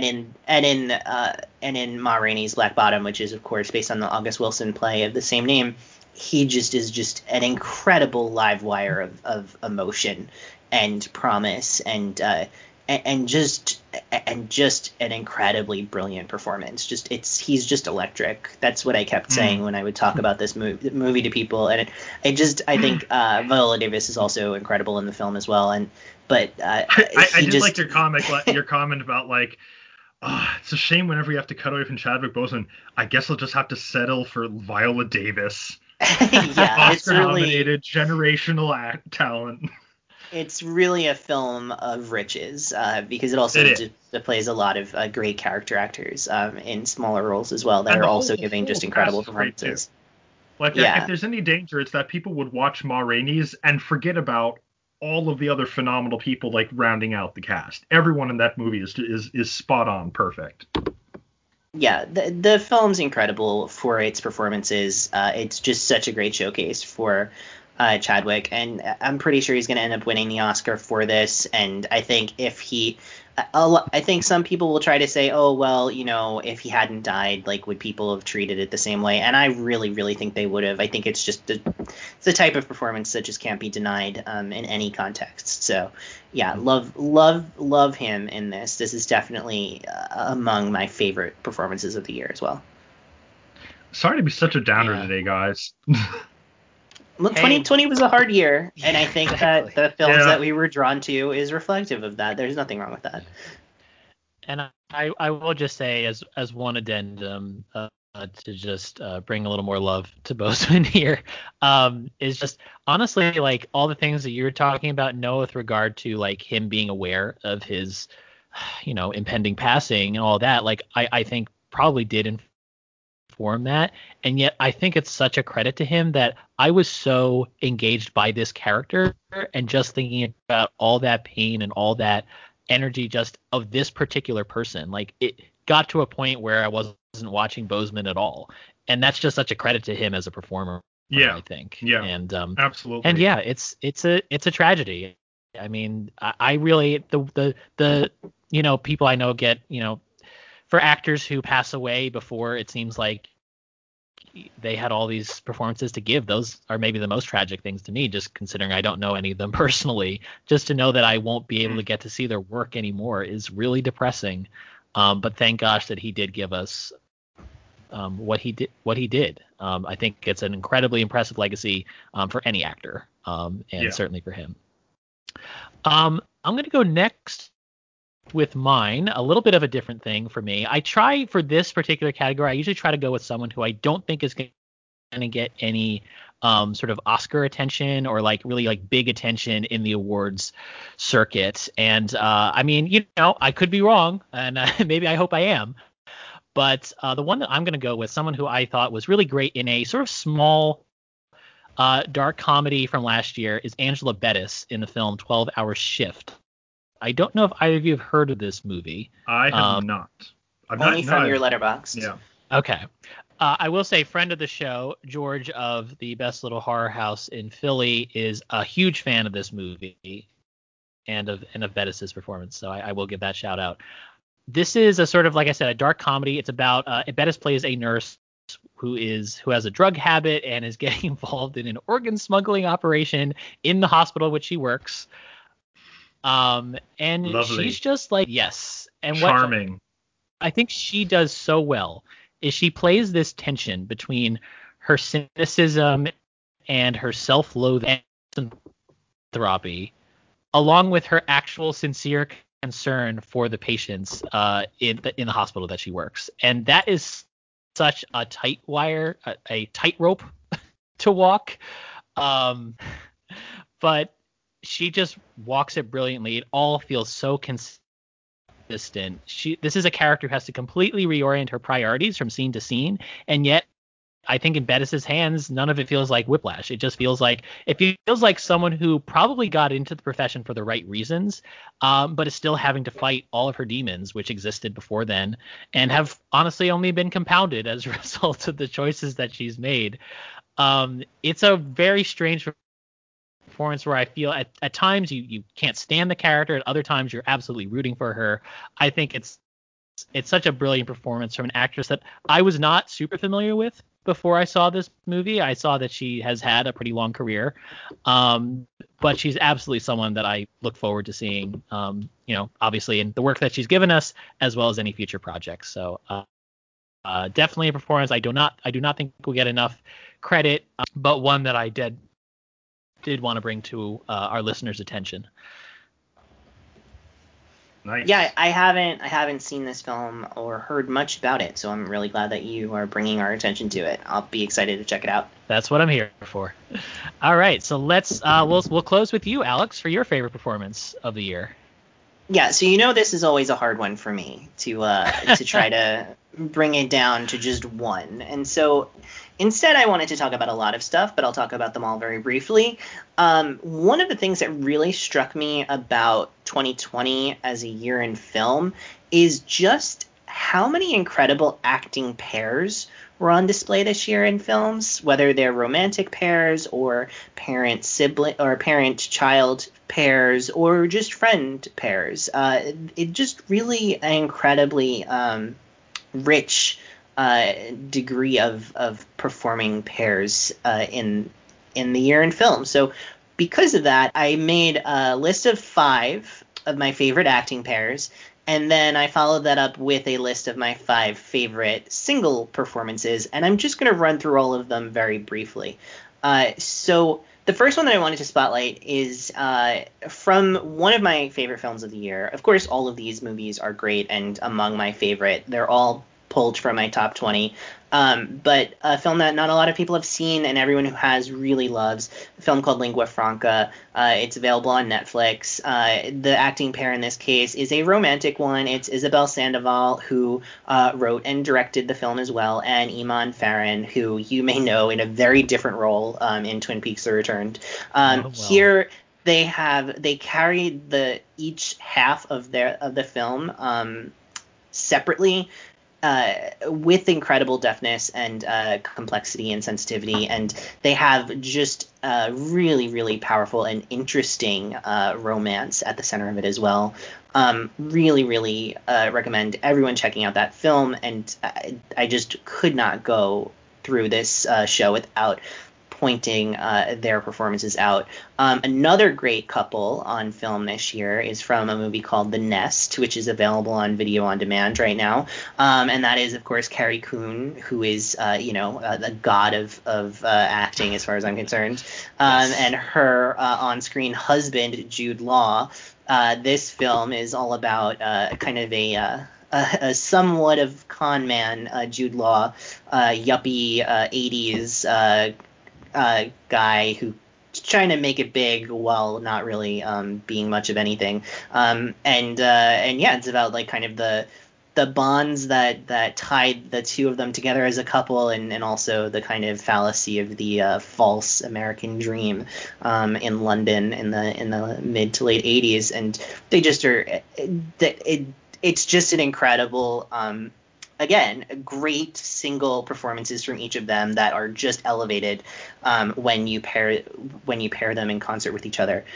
in Ma Rainey's Black Bottom, which is of course based on the August Wilson play of the same name, he is just an incredible live wire of emotion and promise and just an incredibly brilliant performance. He's just electric. That's what I kept saying when I would talk about this movie to people. And I think Viola Davis is also incredible in the film as well. But I did like your comment about like, it's a shame whenever you have to cut away from Chadwick Boseman. I guess I'll just have to settle for Viola Davis. Yeah, Oscar-nominated generational talent. It's really a film of riches because it also plays a lot of great character actors in smaller roles as well that are also giving just incredible performances. Like, if there's any danger, it's that people would watch Ma Rainey's and forget about all of the other phenomenal people like rounding out the cast. Everyone in that movie is spot on perfect. Yeah, the film's incredible for its performances. It's just such a great showcase for Chadwick, and I'm pretty sure he's going to end up winning the Oscar for this. And I think I think some people will try to say, oh, well, you know, if he hadn't died, like, would people have treated it the same way? And I really, really think they would have. I think it's just the type of performance that just can't be denied in any context. So, yeah, love him in this. This is definitely among my favorite performances of the year as well. Sorry to be such a downer today, guys. Well, 2020 was a hard year, and I think that the films that we were drawn to is reflective of that. There's nothing wrong with that. And I will just say, as one addendum, to just bring a little more love to Boseman here, is just honestly, like, all the things that you were talking about, Noah, with regard to like him being aware of his, you know, impending passing and all that, like I think probably did inform that. And yet I think it's such a credit to him that I was so engaged by this character and just thinking about all that pain and all that energy just of this particular person. Like, it got to a point where I wasn't watching Boseman at all. And that's just such a credit to him as a performer, I think. Yeah. And absolutely. And yeah, it's a tragedy. I mean, I really the you know, people I know get, you know, for actors who pass away before it seems like they had all these performances to give, those are maybe the most tragic things to me, just considering I don't know any of them personally. Just to know that I won't be able to get to see their work anymore is really depressing. But thank gosh that he did give us what he did. I think it's an incredibly impressive legacy for any actor, and certainly for him. I'm going to go next with mine, a little bit of a different thing for me. I try for this particular category, I usually try to go with someone who I don't think is going to get any sort of Oscar attention or like really like big attention in the awards circuit. And I mean, you know, I could be wrong, and maybe I hope I am. But the one that I'm going to go with, someone who I thought was really great in a sort of small dark comedy from last year, is Angela Bettis in the film 12 Hour Shift. I don't know if either of you have heard of this movie. I have not. Only from your Letterboxd. Yeah. Okay. I will say, friend of the show, George of the Best Little Horror House in Philly, is a huge fan of this movie and of Bettis's performance. So I will give that shout out. This is a sort of, like I said, a dark comedy. It's about Bettis plays a nurse who has a drug habit and is getting involved in an organ smuggling operation in the hospital which she works. And Lovely. She's just like, yes. And charming. What I think she does so well is she plays this tension between her cynicism and her self-loathing and philanthropy, along with her actual sincere concern for the patients in the hospital that she works. And that is such a tight wire, a tightrope to walk. But she just walks it brilliantly. It all feels so consistent. This is a character who has to completely reorient her priorities from scene to scene, and yet I think in Bettis's hands, none of it feels like Whiplash. It just feels like someone who probably got into the profession for the right reasons, but is still having to fight all of her demons, which existed before then, and have honestly only been compounded as a result of the choices that she's made. It's a very strange performance where I feel at times you can't stand the character, at other times you're absolutely rooting for her. I think it's such a brilliant performance from an actress that I was not super familiar with before I saw this movie. I saw that she has had a pretty long career, but she's absolutely someone that I look forward to seeing, obviously in the work that she's given us, as well as any future projects. So definitely a performance I do not think will get enough credit, but one that I did want to bring to our listeners' attention. Nice. Yeah, I haven't seen this film or heard much about it, so I'm really glad that you are bringing our attention to it. I'll be excited to check it out. That's what I'm here for. All right, so let's we'll close with you, Alex, for your favorite performance of the year. Yeah, so this is always a hard one for me to try to bring it down to just one. And so instead I wanted to talk about a lot of stuff, but I'll talk about them all very briefly. One of the things that really struck me about 2020 as a year in film is just how many incredible acting pairs were on display this year in films, whether they're romantic pairs or parent-sibling or parent-child pairs or just friend pairs. It just really an incredibly rich degree of performing pairs in the year in film. So because of that, I made a list of 5 of my favorite acting pairs. And then I followed that up with a list of my 5 favorite single performances, and I'm just going to run through all of them very briefly. So the first one that I wanted to spotlight is from one of my favorite films of the year. Of course, all of these movies are great and among my favorite. They're all pulled from my top 20. But a film that not a lot of people have seen and everyone who has really loves, a film called Lingua Franca. It's available on Netflix. The acting pair in this case is a romantic one. It's Isabel Sandoval, who wrote and directed the film as well, and Iman Farhan, who you may know in a very different role in Twin Peaks: The Returned. Here they carry each half of the film separately, with incredible deftness and complexity and sensitivity, and they have just really, really powerful and interesting romance at the center of it as well. Really, really recommend everyone checking out that film, and I just could not go through this show without pointing their performances out. Another great couple on film this year is from a movie called The Nest, which is available on video on demand right now. And that is, of course, Carrie Coon, who is, the god of acting as far as I'm concerned, and her on-screen husband, Jude Law. This film is all about kind of a somewhat of con man, Jude Law, yuppie 80s guy who's trying to make it big while not really being much of anything. And yeah, it's about like kind of the bonds that tied the two of them together as a couple, and also the kind of fallacy of the false American dream in London in the mid to late 80s. And they just are it's just an incredible again, great single performances from each of them that are just elevated when you pair them in concert with each other.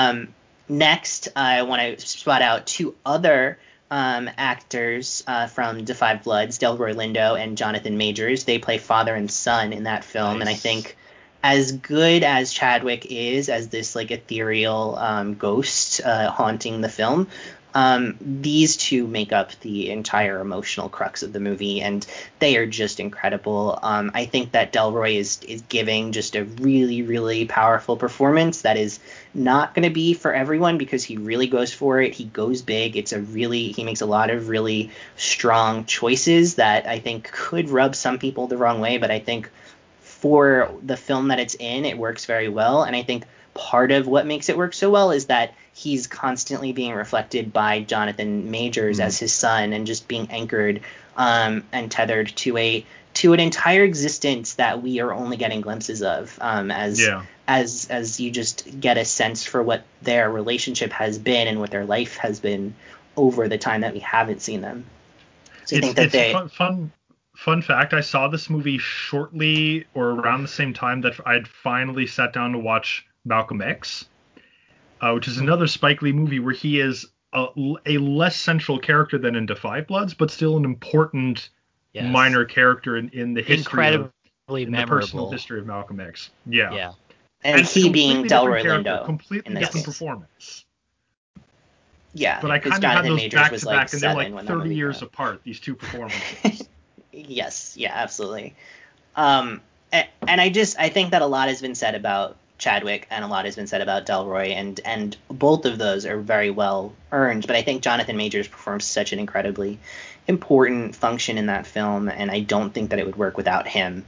Next, I want to spot out 2 other actors from Da 5 Bloods, Delroy Lindo and Jonathan Majors. They play father and son in that film. Nice. And I think as good as Chadwick is as this like ethereal ghost haunting the film, these 2 make up the entire emotional crux of the movie, and they are just incredible. I think that Delroy is giving just a really, really powerful performance that is not going to be for everyone, because he really goes for it. He goes big. He makes a lot of really strong choices that I think could rub some people the wrong way, but I think for the film that it's in, it works very well. And I think part of what makes it work so well is that he's constantly being reflected by Jonathan Majors as his son, and just being anchored and tethered to to an entire existence that we are only getting glimpses of, as you just get a sense for what their relationship has been and what their life has been over the time that we haven't seen them. So I think that fun fact, I saw this movie shortly or around the same time that I'd finally sat down to watch Malcolm X, which is another Spike Lee movie where he is a less central character than in Da 5 Bloods, but still an important minor character in the history the personal history of Malcolm X. Yeah. And he being Delroy Lindo. Completely different performance. Yeah. But I kind of had those back to back, and they're like 30 years apart, these two performances. Yes. Yeah, absolutely. And I think that a lot has been said about Chadwick and a lot has been said about Delroy, and both of those are very well earned. But I think Jonathan Majors performs such an incredibly important function in that film, and I don't think that it would work without him.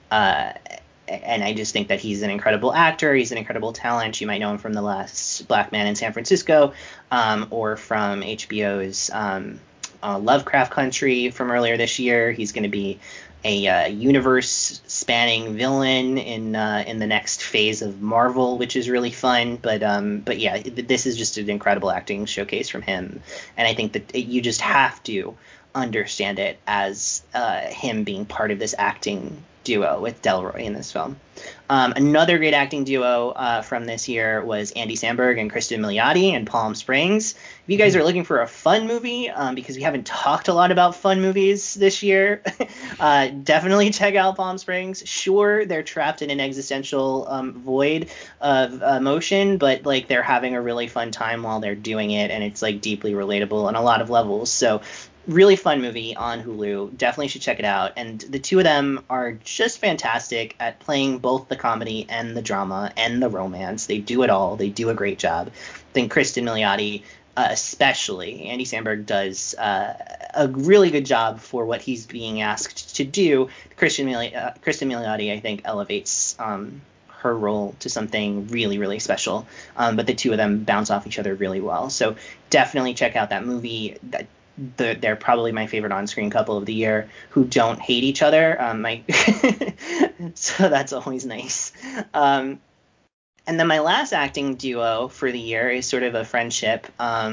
And I just think that he's an incredible actor. He's an incredible talent. You might know him from The Last Black Man in San Francisco, or from HBO's Lovecraft Country from earlier this year. He's going to be a universe-spanning villain in the next phase of Marvel, which is really fun. But yeah, this is just an incredible acting showcase from him, and I think that you just have to understand it as him being part of this acting duo with Delroy in this film. Another great acting duo from this year was Andy Samberg and Kristen Milioti in Palm Springs. If you guys are looking for a fun movie, because we haven't talked a lot about fun movies this year, definitely check out Palm Springs. Sure, they're trapped in an existential void of emotion, but like they're having a really fun time while they're doing it, and it's like deeply relatable on a lot of levels. So really fun movie on Hulu. Definitely should check it out. And the two of them are just fantastic at playing both the comedy and the drama and the romance. They do it all. They do a great job. I think Kristen Milioti, especially, Andy Samberg does a really good job for what he's being asked to do. Kristen Milioti, I think, elevates her role to something really, really special. But the two of them bounce off each other really well. So definitely check out that movie. They're probably my favorite on-screen couple of the year who don't hate each other. So that's always nice. And then my last acting duo for the year is sort of a friendship.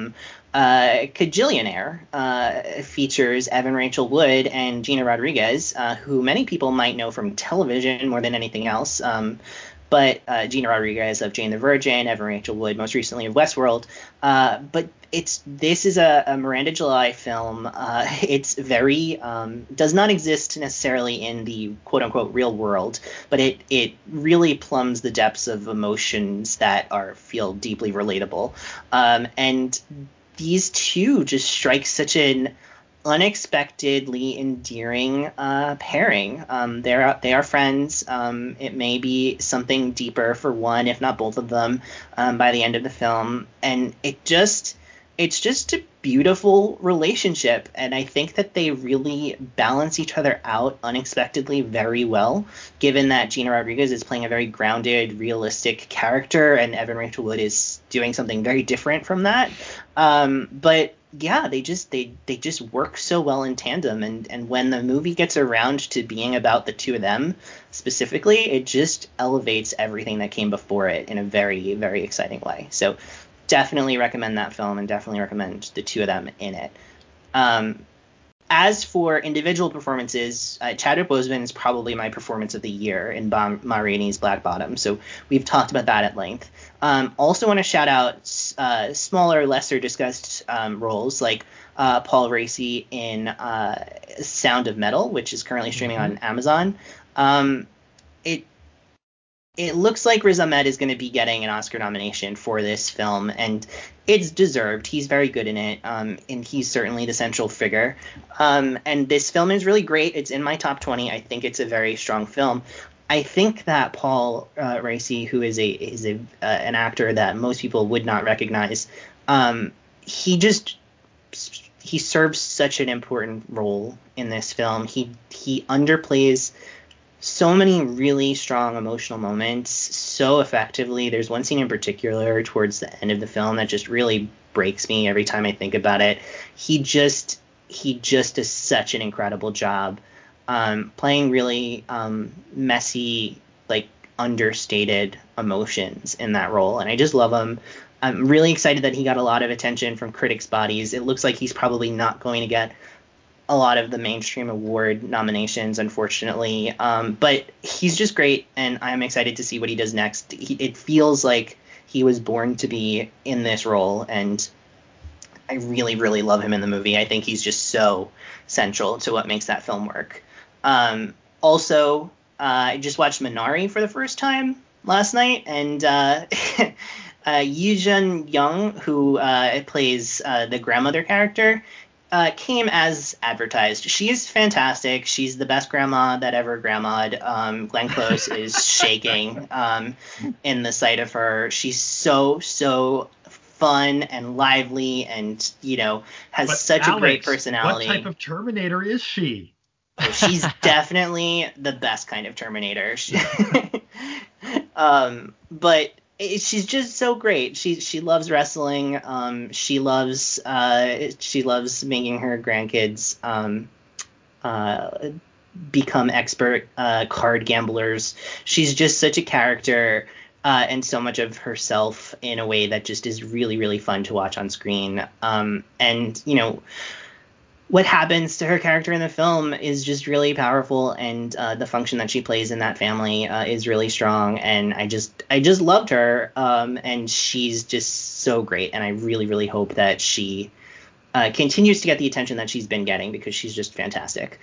Kajillionaire features Evan Rachel Wood and Gina Rodriguez, who many people might know from television more than anything else. But Gina Rodriguez of Jane the Virgin, Evan Rachel Wood most recently of Westworld. But this is a Miranda July film. It's very does not exist necessarily in the quote unquote real world, but it really plumbs the depths of emotions that feel deeply relatable. And these two just strike such an unexpectedly endearing pairing. They are friends. It may be something deeper for one, if not both of them, by the end of the film, and it's just a beautiful relationship, and I think that they really balance each other out unexpectedly very well, given that Gina Rodriguez is playing a very grounded, realistic character, and Evan Rachel Wood is doing something very different from that. But yeah, they just work so well in tandem, and when the movie gets around to being about the two of them specifically, it just elevates everything that came before it in a very, very exciting way. So definitely recommend that film, and definitely recommend the two of them in it. As for individual performances, Chadwick Boseman is probably my performance of the year in Ma Rainey's Black Bottom, so we've talked about that at length. Also want to shout out smaller, lesser discussed roles like Paul Raci in Sound of Metal, which is currently streaming on Amazon. It looks like Riz Ahmed is going to be getting an Oscar nomination for this film, and it's deserved. He's very good in it, and he's certainly the central figure. And this film is really great. It's in my top 20. I think it's a very strong film. I think that Paul Raci, who is an actor that most people would not recognize, he serves such an important role in this film. He underplays so many really strong emotional moments so effectively. There's one scene in particular towards the end of the film that just really breaks me every time I think about it. He just does such an incredible job playing really messy, like understated emotions in that role, and I just love him. I'm really excited that he got a lot of attention from critics' bodies. It looks like he's probably not going to get a lot of the mainstream award nominations, unfortunately. But he's just great, and I'm excited to see what he does next. It feels like he was born to be in this role, and I really, really love him in the movie. I think he's just so central to what makes that film work. Also, I just watched Minari for the first time last night, and Yi Jun Young, who plays the grandmother character, came as advertised. She is fantastic. She's the best grandma that ever grandma'd. Glenn Close is shaking in the sight of her. She's so fun and lively, and has such a great personality. What type of Terminator is she? Oh, she's definitely the best kind of Terminator. But she's just so great. She loves wrestling. She loves making her grandkids become expert card gamblers. She's just such a character, and so much of herself in a way that just is really, really fun to watch on screen. And what happens to her character in the film is just really powerful, and the function that she plays in that family is really strong, and I just loved her, and she's just so great, and I really, really hope that she continues to get the attention that she's been getting, because she's just fantastic.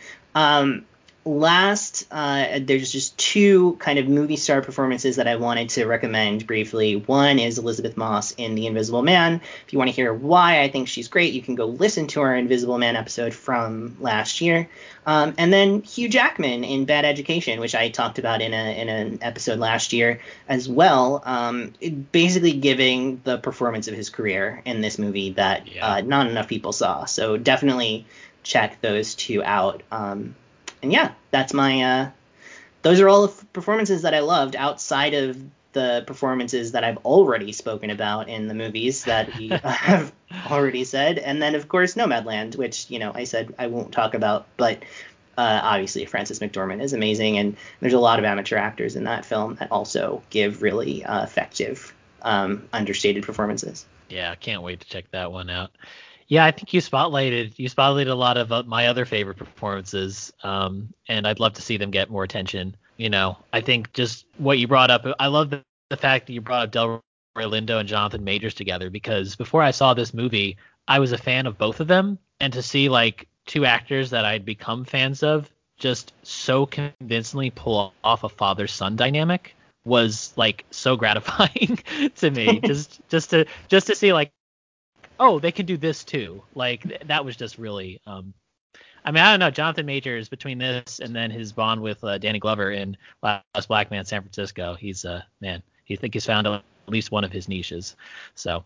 Last, there's just two kind of movie star performances that I wanted to recommend briefly. One is Elizabeth Moss in The Invisible Man. If you want to hear why I think she's great, you can go listen to our Invisible Man episode from last year. And then Hugh Jackman in Bad Education, which I talked about in an episode last year as well. Basically giving the performance of his career in this movie that not enough people saw. So definitely check those two out. And yeah, that's my those are all the performances that I loved outside of the performances that I've already spoken about in the movies that we have already said. And then, of course, Nomadland, which, I said I won't talk about. But obviously, Frances McDormand is amazing. And there's a lot of amateur actors in that film that also give really effective, understated performances. Yeah, I can't wait to check that one out. Yeah, I think you spotlighted a lot of my other favorite performances, and I'd love to see them get more attention. I think just what you brought up, I love the fact that you brought up Delroy Lindo and Jonathan Majors together, because before I saw this movie, I was a fan of both of them, and to see like two actors that I'd become fans of just so convincingly pull off a father-son dynamic was like so gratifying to me. just to see like, oh, they can do this too. Like that was just really, I don't know, Jonathan Majors, between this and then his bond with Danny Glover in Last Black Man San Francisco, he's man, I think he's found at least one of his niches. So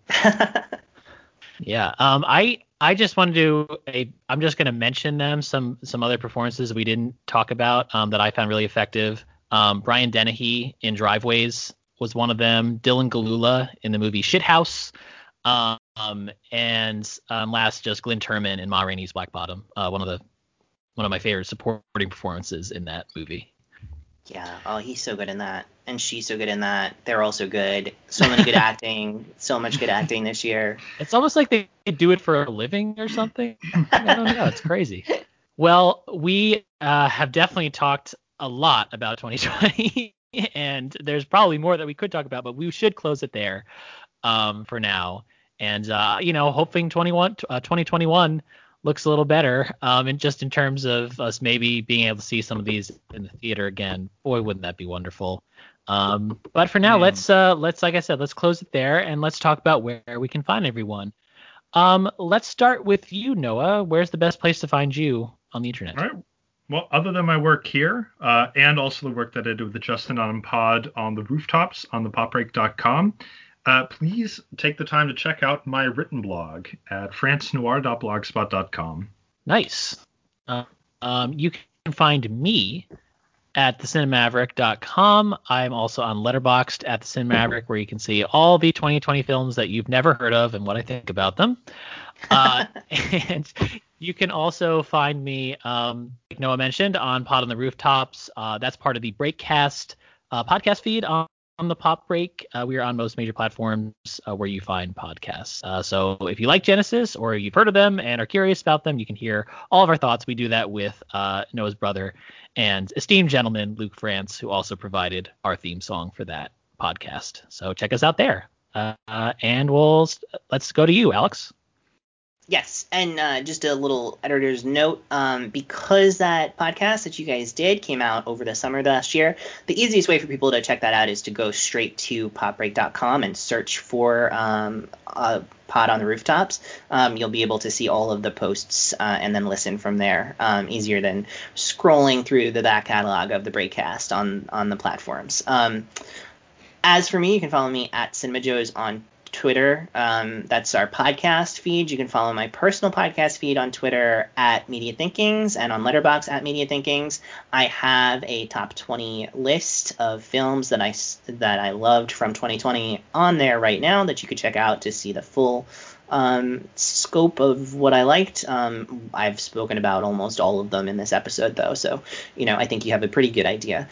yeah, I just want to I'm just going to mention them, some other performances we didn't talk about that I found really effective. Brian Dennehy in Driveways was one of them. Dylan Galula in the movie Shithouse. And last, just Glynn Turman in Ma Rainey's Black Bottom, one of my favorite supporting performances in that movie. Yeah, oh, he's so good in that, and she's so good in that. They're all so good. So many good acting, so much good acting this year. It's almost like they do it for a living or something. I don't know. It's crazy. Well, we have definitely talked a lot about 2020, and there's probably more that we could talk about, but we should close it there for now. And, hoping 2021 looks a little better, and just in terms of us maybe being able to see some of these in the theater again. Boy, wouldn't that be wonderful. But for now, let's like I said, let's close it there, and let's talk about where we can find everyone. Let's start with you, Noah. Where's the best place to find you on the internet? All right. Well, other than my work here, and also the work that I do with the Justin Autumn Pod on the rooftops on thepopbreak.com, please take the time to check out my written blog at francenoir.blogspot.com. Nice. You can find me at thecinemaverick.com. I'm also on Letterboxd at thecinemaverick, where you can see all the 2020 films that you've never heard of and what I think about them. And You can also find me, like Noah mentioned, on Pod on the Rooftops. That's part of the Breakcast podcast feed on the Pop Break. We are on most major platforms where you find podcasts. So if you like Genesis or you've heard of them and are curious about them, you can hear all of our thoughts. We do that with Noah's brother and esteemed gentleman, Luke France, who also provided our theme song for that podcast. So check us out there. And let's go to you, Alex. Yes, and just a little editor's note, because that podcast that you guys did came out over the summer last year, the easiest way for people to check that out is to go straight to popbreak.com and search for Pod on the Rooftops. You'll be able to see all of the posts and then listen from there, easier than scrolling through the back catalog of the Breakcast on the platforms. As for me, you can follow me at CinemaJoes on Twitter. That's our podcast feed. You can follow my personal podcast feed on Twitter at Media Thinkings and on Letterboxd at Media Thinkings. I have a top 20 list of films that I loved from 2020 on there right now that you could check out to see the full scope of what I liked. I've spoken about almost all of them in this episode, though, so I think you have a pretty good idea.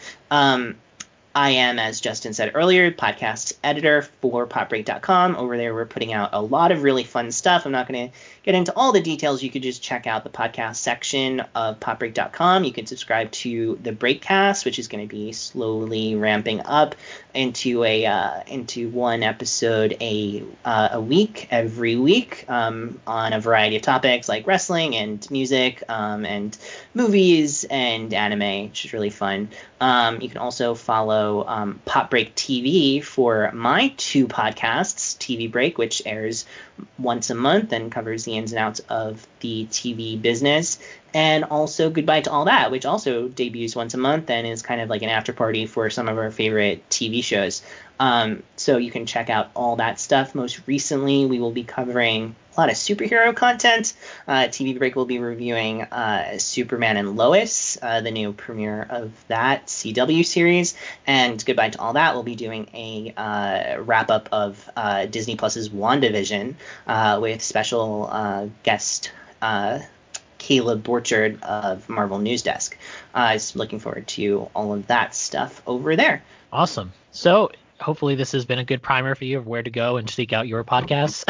I am, as Justin said earlier, podcast editor for popbreak.com. Over there, we're putting out a lot of really fun stuff. I'm not going to get into all the details. You could just check out the podcast section of popbreak.com. You can subscribe to the Breakcast, which is going to be slowly ramping up into one episode a week, every week, on a variety of topics like wrestling and music and movies and anime, which is really fun. You can also follow Pop Break TV for my two podcasts, TV Break, which airs once a month and covers the ins and outs of the TV business, and also Goodbye to All That, which also debuts once a month and is kind of like an after party for some of our favorite TV shows. So you can check out all that stuff. Most recently, we will be covering a lot of superhero content. TV Break will be reviewing Superman and Lois, the new premiere of that CW series. And Goodbye to All That will be doing a wrap-up of Disney Plus's WandaVision with special guest Caleb Borchard of Marvel News Desk. Is looking forward to all of that stuff over there. Awesome. So hopefully this has been a good primer for you of where to go and seek out your podcasts,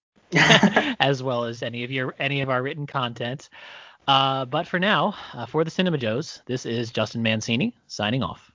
as well as any of our written content. But for now, for the Cinema Joes, this is Justin Mancini signing off.